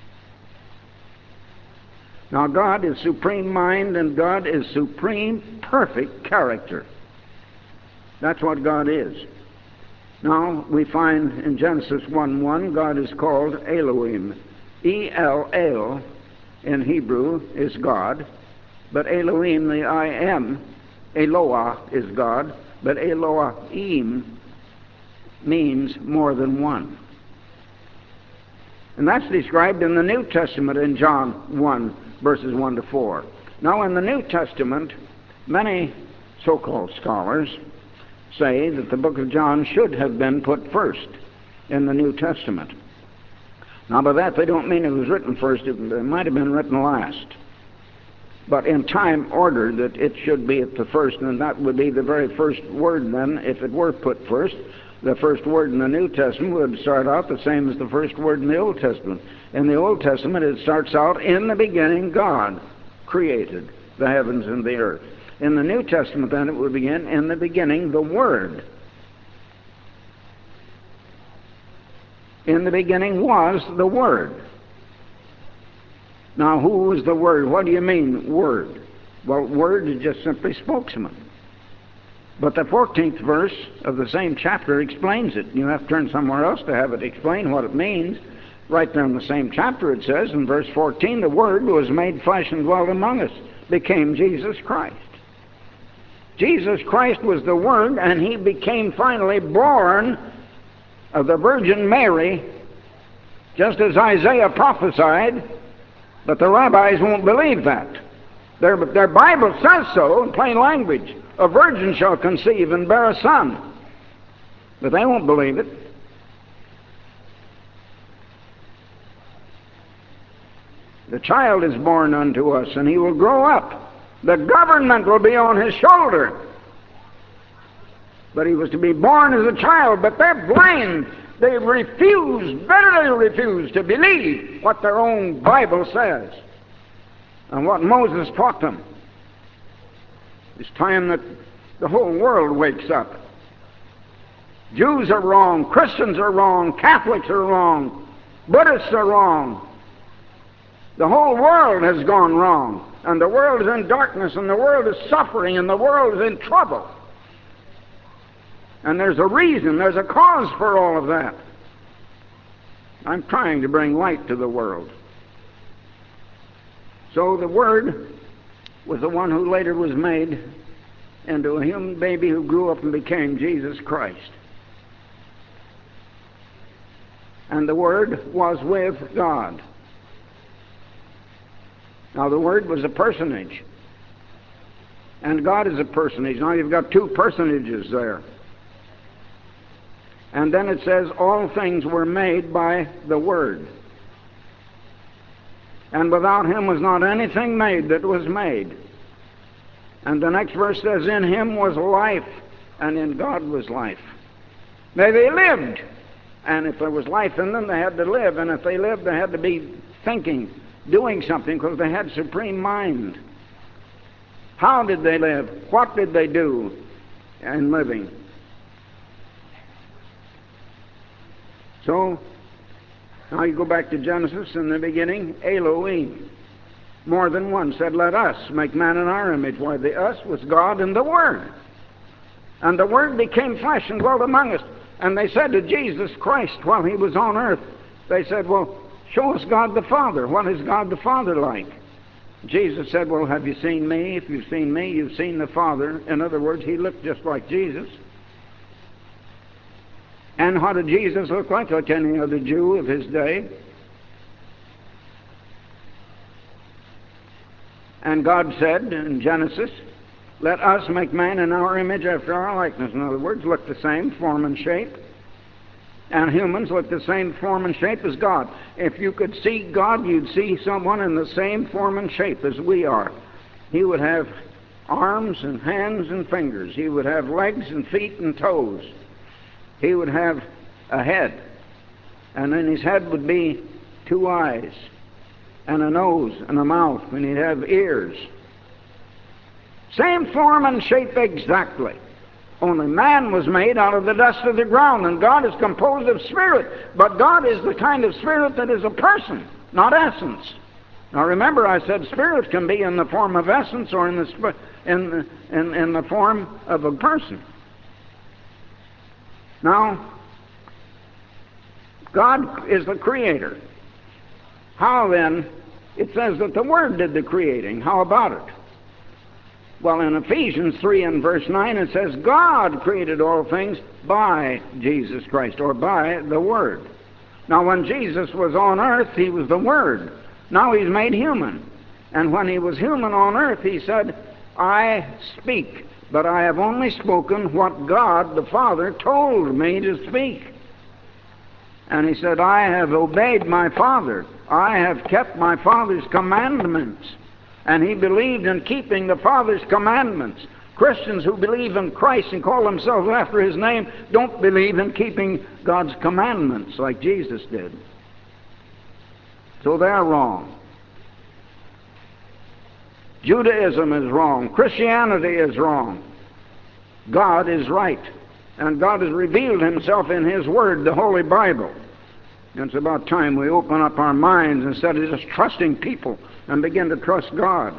Now, God is supreme mind and God is supreme perfect character. That's what God is. Now, we find in Genesis 1:1, God is called Elohim. E-L-L in Hebrew is God, but Elohim, the I-M, Eloah is God, but Elohim means more than one. And that's described in the New Testament in John 1, verses 1 to 4. Now, in the New Testament, many so-called scholars say that the book of John should have been put first in the New Testament. Now, by that, they don't mean it was written first. It might have been written last. But in time order that it should be at the first, and that would be the very first word then, if it were put first. The first word in the New Testament would start out the same as the first word in the Old Testament. In the Old Testament, it starts out, in the beginning, God created the heavens and the earth. In the New Testament, then, it would begin, in the beginning, the Word. In the beginning was the Word. Now, who was the Word? What do you mean, Word? Well, Word is just simply spokesman. But the 14th verse of the same chapter explains it. You have to turn somewhere else to have it explain what it means. Right there in the same chapter it says, in verse 14, the Word was made flesh and dwelt among us, became Jesus Christ. Jesus Christ was the Word, and He became finally born of the Virgin Mary, just as Isaiah prophesied, but the rabbis won't believe that. Their Bible says so in plain language. A virgin shall conceive and bear a son. But they won't believe it. The child is born unto us, and he will grow up. The government will be on his shoulder. But he was to be born as a child, but they're blind. They bitterly refuse to believe what their own Bible says and what Moses taught them. It's time that the whole world wakes up. Jews are wrong, Christians are wrong, Catholics are wrong, Buddhists are wrong. The whole world has gone wrong, and the world is in darkness, and the world is suffering, and the world is in trouble. And there's a reason, there's a cause for all of that. I'm trying to bring light to the world. So the Word was the one who later was made into a human baby who grew up and became Jesus Christ. And the Word was with God. Now the Word was a personage. and God is a personage. Now you've got two personages there. And then it says, all things were made by the Word. And without Him was not anything made that was made. And the next verse says, in Him was life, and in God was life. Now they lived. And if there was life in them, they had to live. And if they lived, they had to be thinking, doing something, because they had supreme mind. How did they live? What did they do in living? So, now you go back to Genesis. In the beginning, Elohim, more than one, said, let us make man in our image. Why, the us was God and the Word. And the Word became flesh and dwelt among us. And they said to Jesus Christ while He was on earth, they said, well, show us God the Father. What is God the Father like? Jesus said, well, have you seen me? If you've seen me, you've seen the Father. In other words, He looked just like Jesus. And what did Jesus look like any other Jew of His day? And God said in Genesis, let us make man in our image after our likeness. In other words, look the same form and shape. And humans look the same form and shape as God. If you could see God, you'd see someone in the same form and shape as we are. He would have arms and hands and fingers. He would have legs and feet and toes. He would have a head. And in his head would be two eyes and a nose and a mouth. And he'd have ears. Same form and shape exactly. Only man was made out of the dust of the ground, and God is composed of spirit. But God is the kind of spirit that is a person, not essence. Now remember, I said spirit can be in the form of essence or in the form of a person. Now, God is the creator. How then? It says that the Word did the creating. How about it? Well, in Ephesians 3 and verse 9, it says, God created all things by Jesus Christ, or by the Word. Now, when Jesus was on earth, He was the Word. Now He's made human. And when He was human on earth, He said, I speak, but I have only spoken what God the Father told me to speak. And He said, I have obeyed my Father. I have kept my Father's commandments. And He believed in keeping the Father's commandments. Christians who believe in Christ and call themselves after His name don't believe in keeping God's commandments like Jesus did. So they're wrong. Judaism is wrong. Christianity is wrong. God is right. And God has revealed Himself in His Word, the Holy Bible. And it's about time we open up our minds instead of just trusting people and begin to trust God.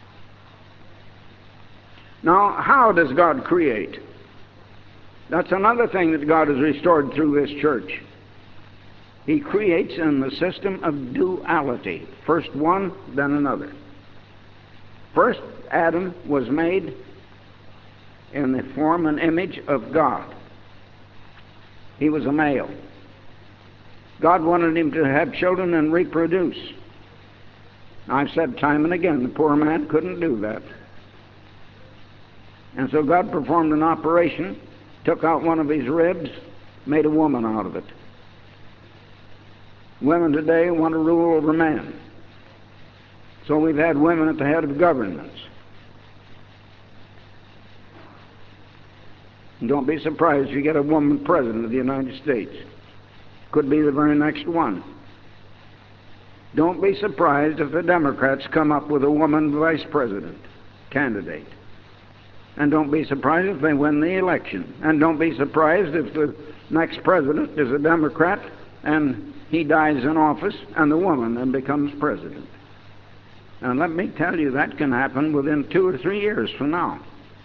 Now, how does God create? That's another thing that God has restored through this church. He creates in the system of duality. First one, then another. First, Adam was made in the form and image of God. He was a male. God wanted him to have children and reproduce. I've said time and again, the poor man couldn't do that. And so God performed an operation, took out one of his ribs, made a woman out of it. Women today want to rule over men. So we've had women at the head of governments. And don't be surprised if you get a woman president of the United States. Could be the very next one. Don't be surprised if the Democrats come up with a woman vice president candidate. And don't be surprised if they win the election. And don't be surprised if the next president is a Democrat and he dies in office and the woman then becomes president. And let me tell you, that can happen within 2 or 3 years from now.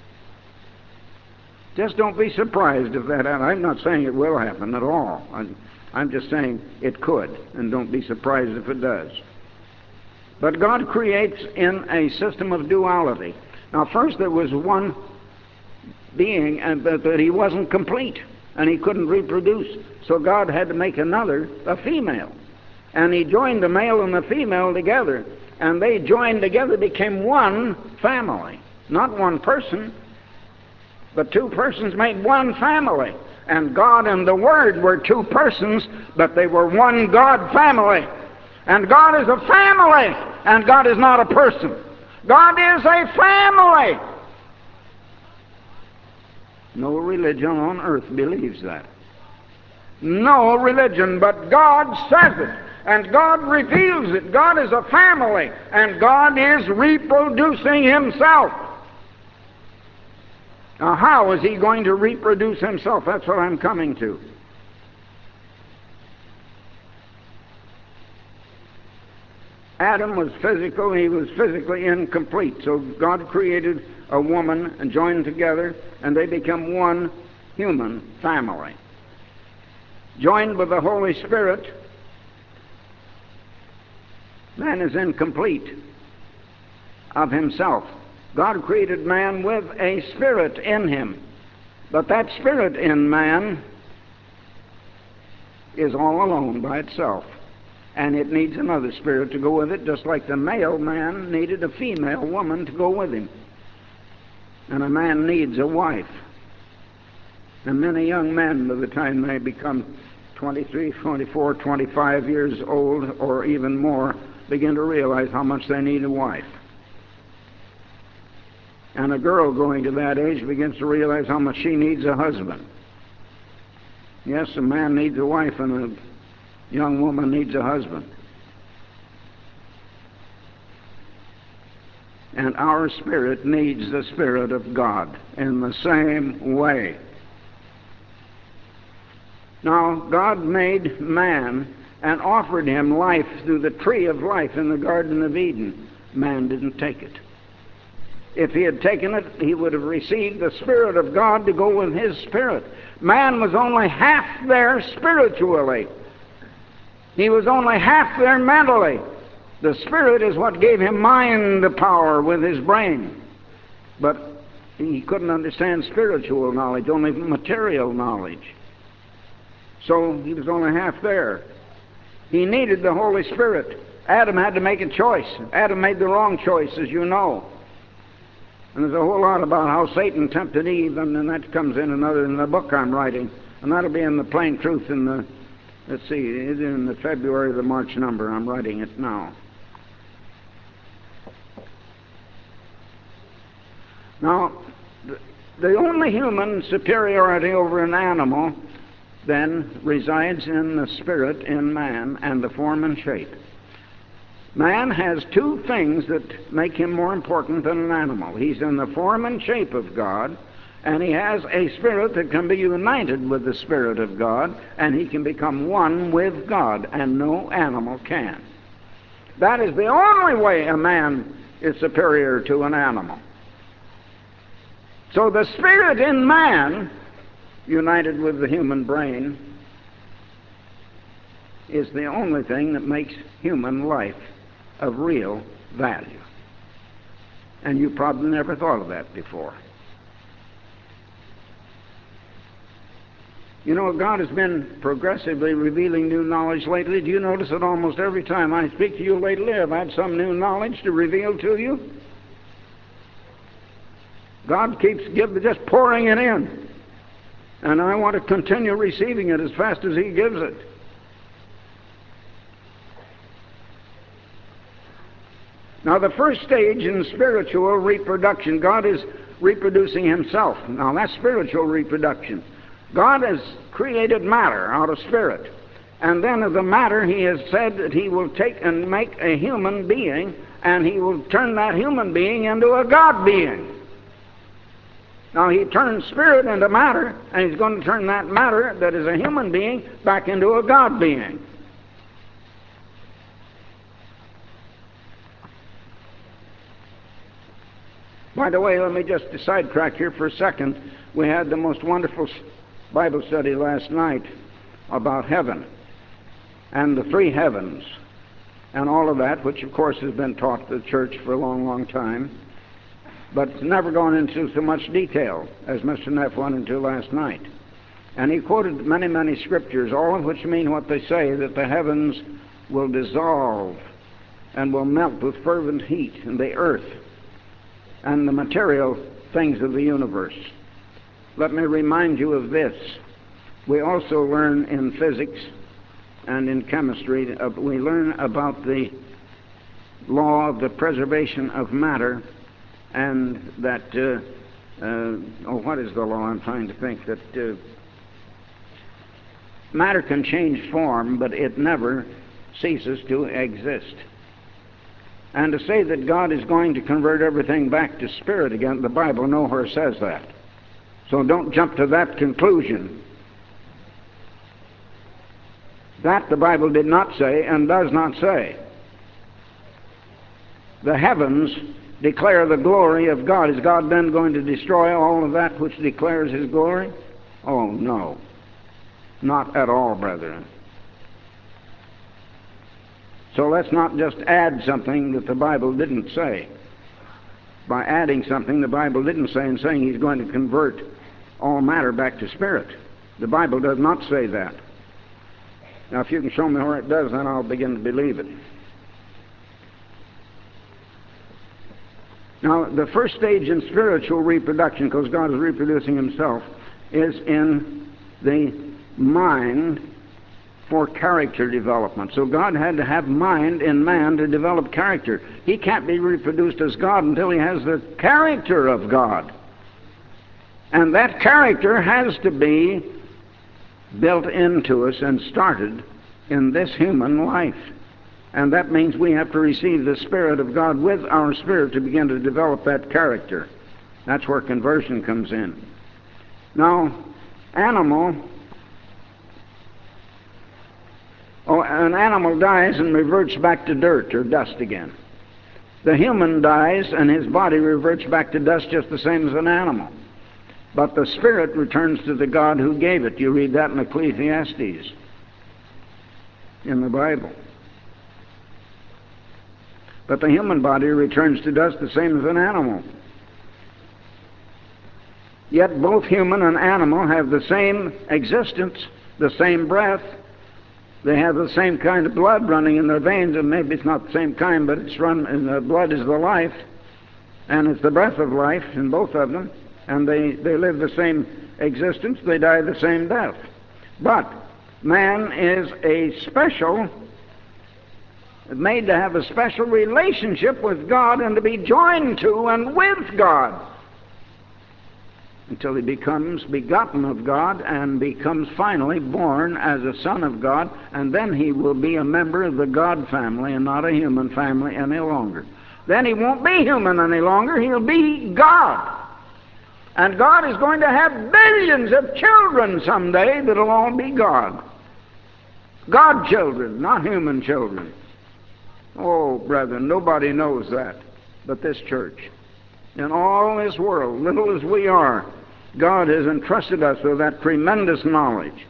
Just don't be surprised if that happens. I'm not saying it will happen at all. I'm just saying it could, and don't be surprised if it does. But God creates in a system of duality. Now, first there was one being, but he wasn't complete, and he couldn't reproduce. So God had to make another, a female. And He joined the male and the female together, and they joined together, became one family. not one person, but two persons made one family. And God and the Word were two persons, but they were one God family. And God is a family, and God is not a person. God is a family. No religion on earth believes that. No religion, but God says it, and God reveals it. God is a family, and God is reproducing Himself. Now, how is He going to reproduce Himself? That's what I'm coming to. Adam was physical, he was physically incomplete. So God created a woman and joined together, and they become one human family. Joined with the Holy Spirit, man is incomplete of himself. God created man with a spirit in him, but that spirit in man is all alone by itself, and it needs another spirit to go with it, just like the male man needed a female woman to go with him. And a man needs a wife. And many young men, by the time they become 23, 24, 25 years old, or even more, begin to realize how much they need a wife. And a girl going to that age begins to realize how much she needs a husband. Yes, a man needs a wife, and a young woman needs a husband. And our spirit needs the Spirit of God in the same way. Now, God made man and offered him life through the tree of life in the Garden of Eden. Man didn't take it. If he had taken it, he would have received the Spirit of God to go with his spirit. Man was only half there spiritually. He was only half there mentally. The Spirit is what gave him mind power with his brain. But he couldn't understand spiritual knowledge, only material knowledge. So he was only half there. He needed the Holy Spirit. Adam had to make a choice. Adam made the wrong choice, as you know. And there's a whole lot about how Satan tempted Eve, and that comes in the book I'm writing. And that'll be in the Plain Truth in the, let's see, it's in the February or the March number. I'm writing it now. Now, the only human superiority over an animal then resides in the spirit in man and the form and shape. Man has two things that make him more important than an animal. He's in the form and shape of God, and he has a spirit that can be united with the Spirit of God, and he can become one with God, and no animal can. That is the only way a man is superior to an animal. So the spirit in man, united with the human brain, is the only thing that makes human life of real value. And you probably never thought of that before. You know, God has been progressively revealing new knowledge lately. Do you notice that almost every time I speak to you lately, I've had some new knowledge to reveal to you? God keeps just pouring it in. And I want to continue receiving it as fast as He gives it. Now, the first stage in spiritual reproduction, God is reproducing Himself. Now, that's spiritual reproduction. God has created matter out of spirit. And then of the matter, He has said that He will take and make a human being, and He will turn that human being into a God being. Now, He turns spirit into matter, and He's going to turn that matter that is a human being back into a God being. By the way, let me just sidetrack here for a second. We had the most wonderful Bible study last night about heaven and the three heavens and all of that, which of course has been taught to the church for a long, long time, but it's never gone into so much detail as Mr. Neff went into last night. And he quoted many, many scriptures, all of which mean what they say, that the heavens will dissolve and will melt with fervent heat, and the earth and the material things of the universe. Let me remind you of this. We also learn in physics and in chemistry, we learn about the law of the preservation of matter, and that, what is the law? I'm trying to think. That matter can change form, but it never ceases to exist. And to say that God is going to convert everything back to spirit again, the Bible nowhere says that. So don't jump to that conclusion. That the Bible did not say and does not say. The heavens declare the glory of God. Is God then going to destroy all of that which declares His glory? Oh, no. Not at all, brethren. So let's not just add something that the Bible didn't say. By adding something the Bible didn't say and saying He's going to convert all matter back to spirit. The Bible does not say that. Now, if you can show me where it does, then I'll begin to believe it. Now, the first stage in spiritual reproduction, because God is reproducing Himself, is in the mind for character development. So God had to have mind in man to develop character. He can't be reproduced as God until he has the character of God. And that character has to be built into us and started in this human life. And that means we have to receive the Spirit of God with our spirit to begin to develop that character. That's where conversion comes in. Now, an animal dies and reverts back to dirt or dust again. The human dies and his body reverts back to dust just the same as an animal. But the spirit returns to the God who gave it. You read that in Ecclesiastes, in the Bible. But the human body returns to dust the same as an animal. Yet both human and animal have the same existence, the same breath. They have the same kind of blood running in their veins, and maybe it's not the same kind, but it's run, and the blood is the life, and it's the breath of life in both of them, and they live the same existence, they die the same death. But man is made to have a special relationship with God and to be joined to and with God until he becomes begotten of God and becomes finally born as a son of God, and then he will be a member of the God family and not a human family any longer. Then he won't be human any longer, he'll be God. And God is going to have billions of children someday that'll all be God. God children, not human children. Oh, brethren, nobody knows that but this church. In all this world, little as we are, God has entrusted us with that tremendous knowledge.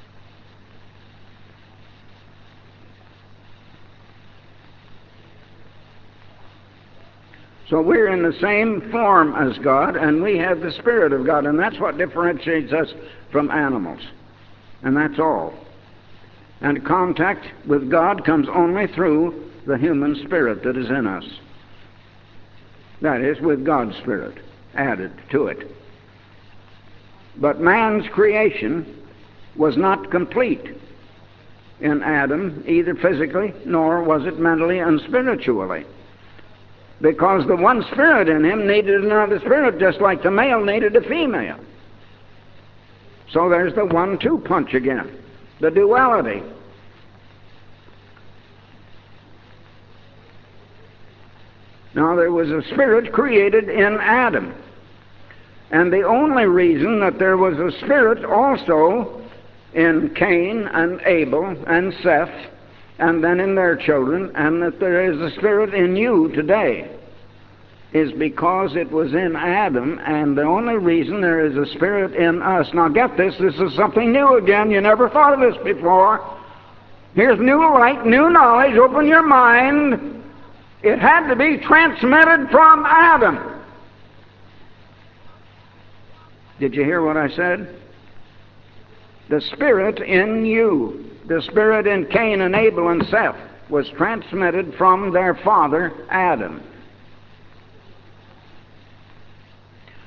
So we're in the same form as God, and we have the Spirit of God, and that's what differentiates us from animals. And that's all. And contact with God comes only through the human spirit that is in us. That is, with God's Spirit added to it. But man's creation was not complete in Adam, either physically, nor was it mentally and spiritually. Because the one spirit in him needed another spirit, just like the male needed a female. So there's the 1-2 punch again, the duality. Now, there was a spirit created in Adam. And the only reason that there was a spirit also in Cain and Abel and Seth, and then in their children, and that there is a spirit in you today, is because it was in Adam, and the only reason there is a spirit in us. Now get this is something new again. You never thought of this before. Here's new light, new knowledge. Open your mind. It had to be transmitted from Adam. Did you hear what I said? The spirit in you, the spirit in Cain and Abel and Seth, was transmitted from their father Adam.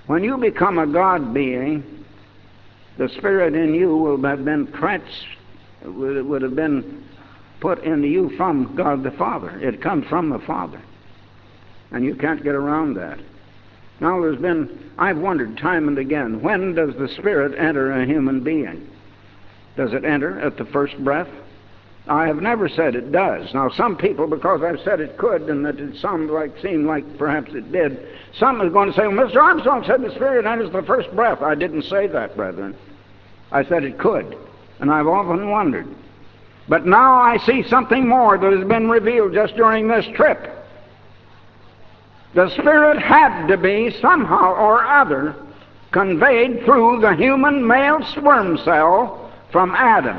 When you become a God being, the Spirit in you will have been would have been put into you from God the Father. It comes from the Father. And you can't get around that. Now I've wondered time and again, when does the Spirit enter a human being? Does it enter at the first breath? I have never said it does. Now some people, because I've said it could, and that it seemed like perhaps it did, some are going to say, well, Mr. Armstrong said the Spirit enters the first breath. I didn't say that, brethren. I said it could. And I've often wondered. But now I see something more that has been revealed just during this trip. The Spirit had to be somehow or other conveyed through the human male sperm cell from Adam.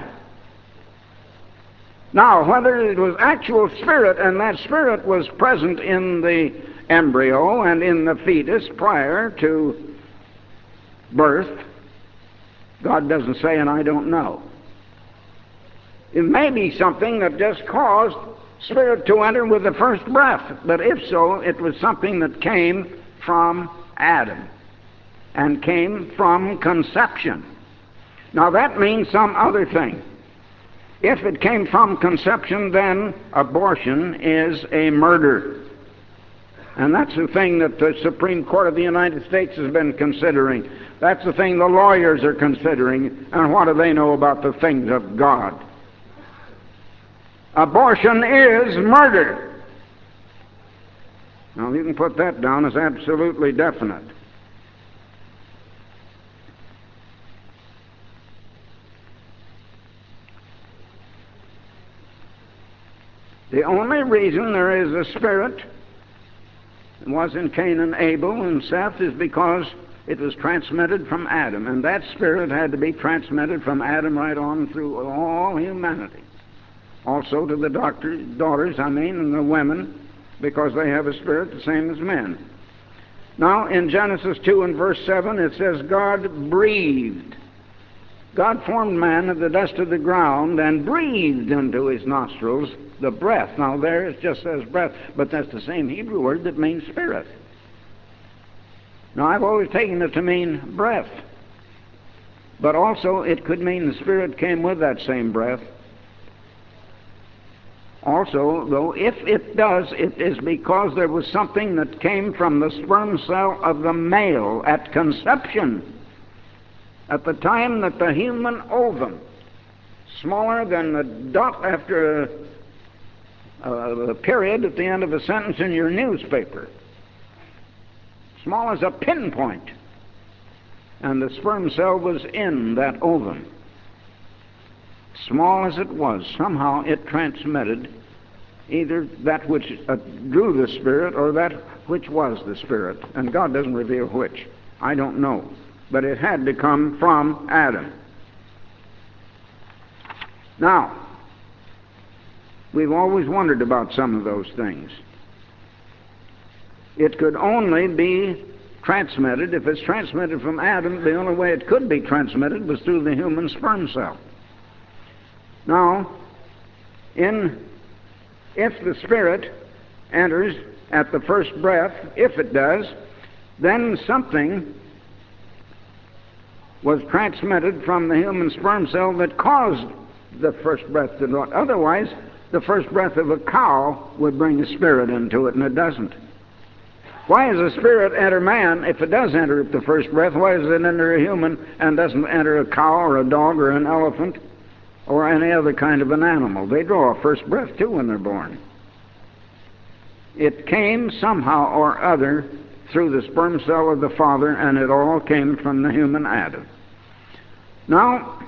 Now, whether it was actual spirit, and that spirit was present in the embryo and in the fetus prior to birth, God doesn't say, and I don't know. It may be something that just caused spirit to enter with the first breath, but if so, it was something that came from Adam and came from conception. Now that means some other thing. If it came from conception, then abortion is a murder. And that's the thing that the Supreme Court of the United States has been considering. That's the thing the lawyers are considering. And what do they know about the things of God? Abortion is murder. Now you can put that down as absolutely definite. The only reason there is a spirit, it was in Cain and Abel and Seth, is because it was transmitted from Adam. And that spirit had to be transmitted from Adam right on through all humanity. Also to the daughters, and the women, because they have a spirit the same as men. Now, in Genesis 2 and verse 7, it says, God breathed. God formed man of the dust of the ground and breathed into his nostrils the breath. Now, there it just says breath, but that's the same Hebrew word that means spirit. Now, I've always taken it to mean breath. But also, it could mean the spirit came with that same breath. Also, though, if it does, it is because there was something that came from the sperm cell of the male at conception. At the time that the human ovum, smaller than the dot after a period at the end of a sentence in your newspaper, small as a pinpoint, and the sperm cell was in that ovum. Small as it was, somehow it transmitted either that which drew the Spirit or that which was the Spirit. And God doesn't reveal which. I don't know. But it had to come from Adam. Now, we've always wondered about some of those things. It could only be transmitted, if it's transmitted from Adam, the only way it could be transmitted was through the human sperm cell. Now, if the Spirit enters at the first breath, if it does, then something was transmitted from the human sperm cell that caused the first breath to draw. Otherwise, the first breath of a cow would bring the Spirit into it, and it doesn't. Why does the Spirit enter man if it does enter at the first breath? Why does it enter a human and doesn't enter a cow or a dog or an elephant or any other kind of an animal? They draw a first breath too when they're born. It came somehow or other through the sperm cell of the father, and it all came from the human Adam. Now,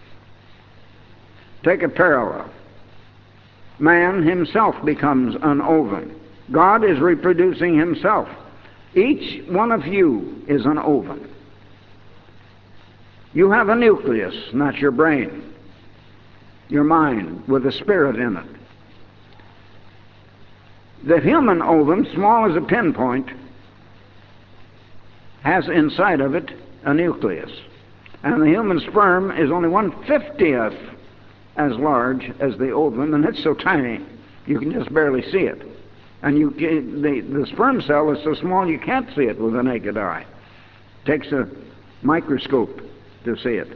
take a parallel. Man himself becomes an ovum. God is reproducing himself. Each one of you is an ovum. You have a nucleus, and that's your brain, your mind, with a spirit in it. The human ovum, small as a pinpoint, has inside of it a nucleus. And the human sperm is only 1/50th as large as the ovum, and it's so tiny you can just barely see it. And the sperm cell is so small you can't see it with the naked eye. Takes a microscope to see it.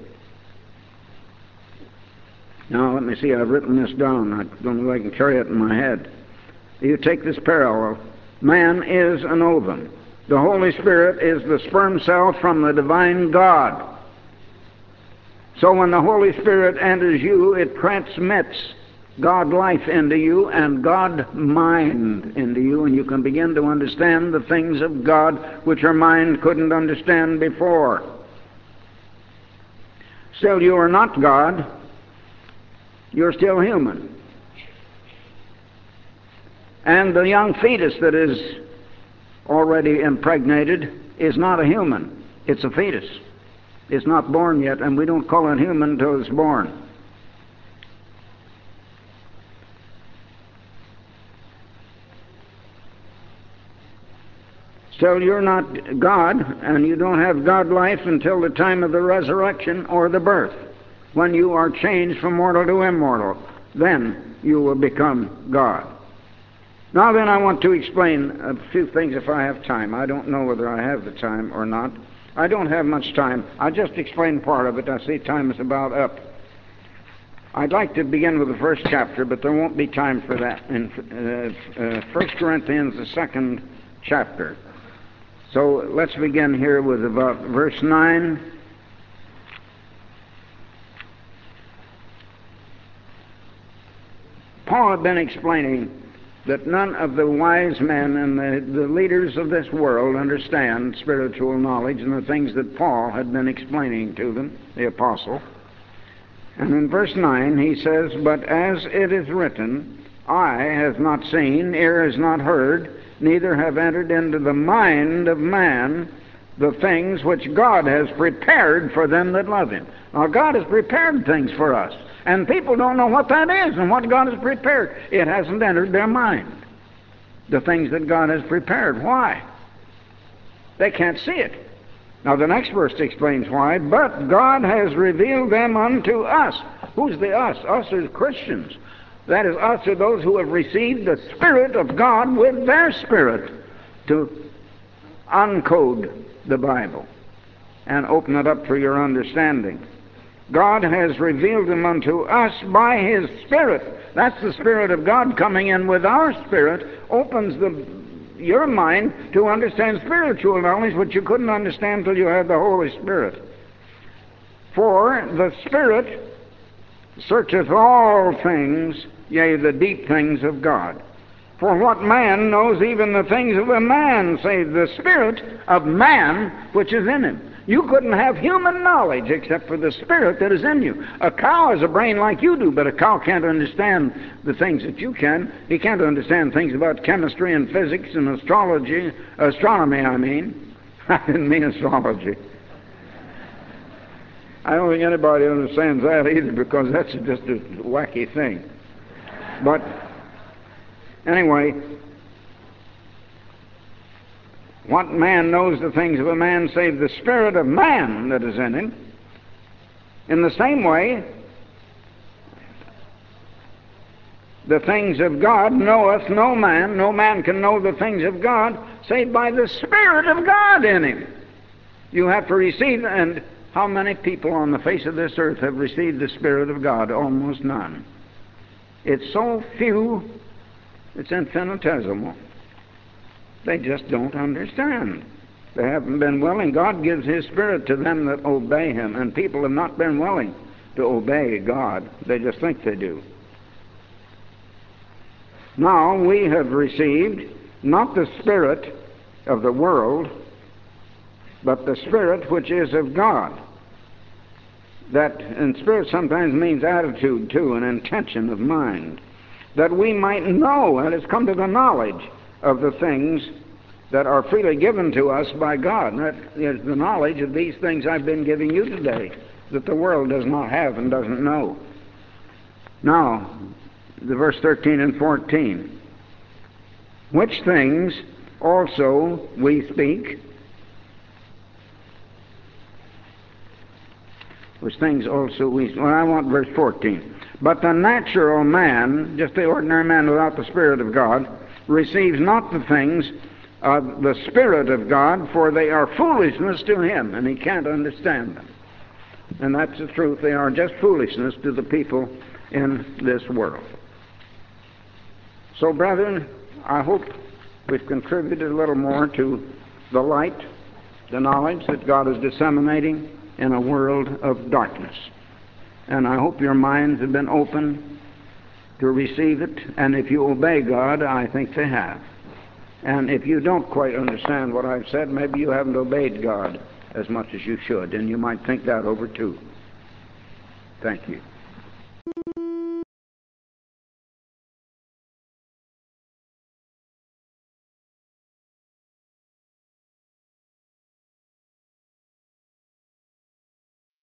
Now, let me see, I've written this down. I don't know if I can carry it in my head. You take this parallel. Man is an ovum. The Holy Spirit is the sperm cell from the divine God. So when the Holy Spirit enters you, it transmits God life into you and God mind into you, and you can begin to understand the things of God which your mind couldn't understand before. Still, you are not God. You're still human. And the young fetus that is already impregnated is not a human. It's a fetus. It's not born yet, and we don't call it human until it's born. Still, you're not God, and you don't have God life until the time of the resurrection or the birth, when you are changed from mortal to immortal. Then you will become God. Now then, I want to explain a few things if I have time. I don't know whether I have the time or not. I don't have much time. I'll just explain part of it. I see time is about up. I'd like to begin with the first chapter, but there won't be time for that. In 1 Corinthians, the second chapter. So let's begin here with about verse 9. Paul had been explaining that none of the wise men and the leaders of this world understand spiritual knowledge and the things that Paul had been explaining to them, the apostle. And in verse 9 he says, "But as it is written, eye has not seen, ear has not heard, neither have entered into the mind of man the things which God has prepared for them that love Him." Now God has prepared things for us. And people don't know what that is and what God has prepared. It hasn't entered their mind, the things that God has prepared. Why? They can't see it. Now the next verse explains why. "But God has revealed them unto us." Who's the us? Us as Christians. That is, us are those who have received the Spirit of God with their spirit to uncode the Bible and open it up for your understanding. God has revealed them unto us by His Spirit. That's the Spirit of God coming in with our spirit, opens your mind to understand spiritual knowledge, which you couldn't understand till you had the Holy Spirit. "For the Spirit searcheth all things, yea, the deep things of God. For what man knows even the things of a man, save the spirit of man which is in him?" You couldn't have human knowledge except for the spirit that is in you. A cow has a brain like you do, but a cow can't understand the things that you can. He can't understand things about chemistry and physics and astronomy, I mean. I didn't mean astrology. I don't think anybody understands that either, because that's just a wacky thing. But anyway, what man knows the things of a man save the spirit of man that is in him? In the same way, the things of God knoweth no man. No man can know the things of God save by the Spirit of God in him. You have to receive, and how many people on the face of this earth have received the Spirit of God? Almost none. It's so few, it's infinitesimal. They just don't understand. They haven't been willing. God gives His Spirit to them that obey Him, and people have not been willing to obey God. They just think they do. Now we have received not the spirit of the world, but the Spirit which is of God. That, and spirit sometimes means attitude too, an intention of mind. That we might know, and it's come to the knowledge of the things that are freely given to us by God. And that is the knowledge of these things I've been giving you today, that the world does not have and doesn't know. Now, the verse 13 and 14. "Which things also we speak." Which things also we... Well, I want verse 14. "But the natural man," just the ordinary man without the Spirit of God, "receives not the things of the Spirit of God, for they are foolishness to him, and he can't understand them. And that's the truth. They are just foolishness to the people in this world. So, brethren, I hope we've contributed a little more to the light, the knowledge that God is disseminating in a world of darkness. And I hope your minds have been open to receive it, and if you obey God, I think they have. And if you don't quite understand what I've said, maybe you haven't obeyed God as much as you should, and you might think that over too. Thank you.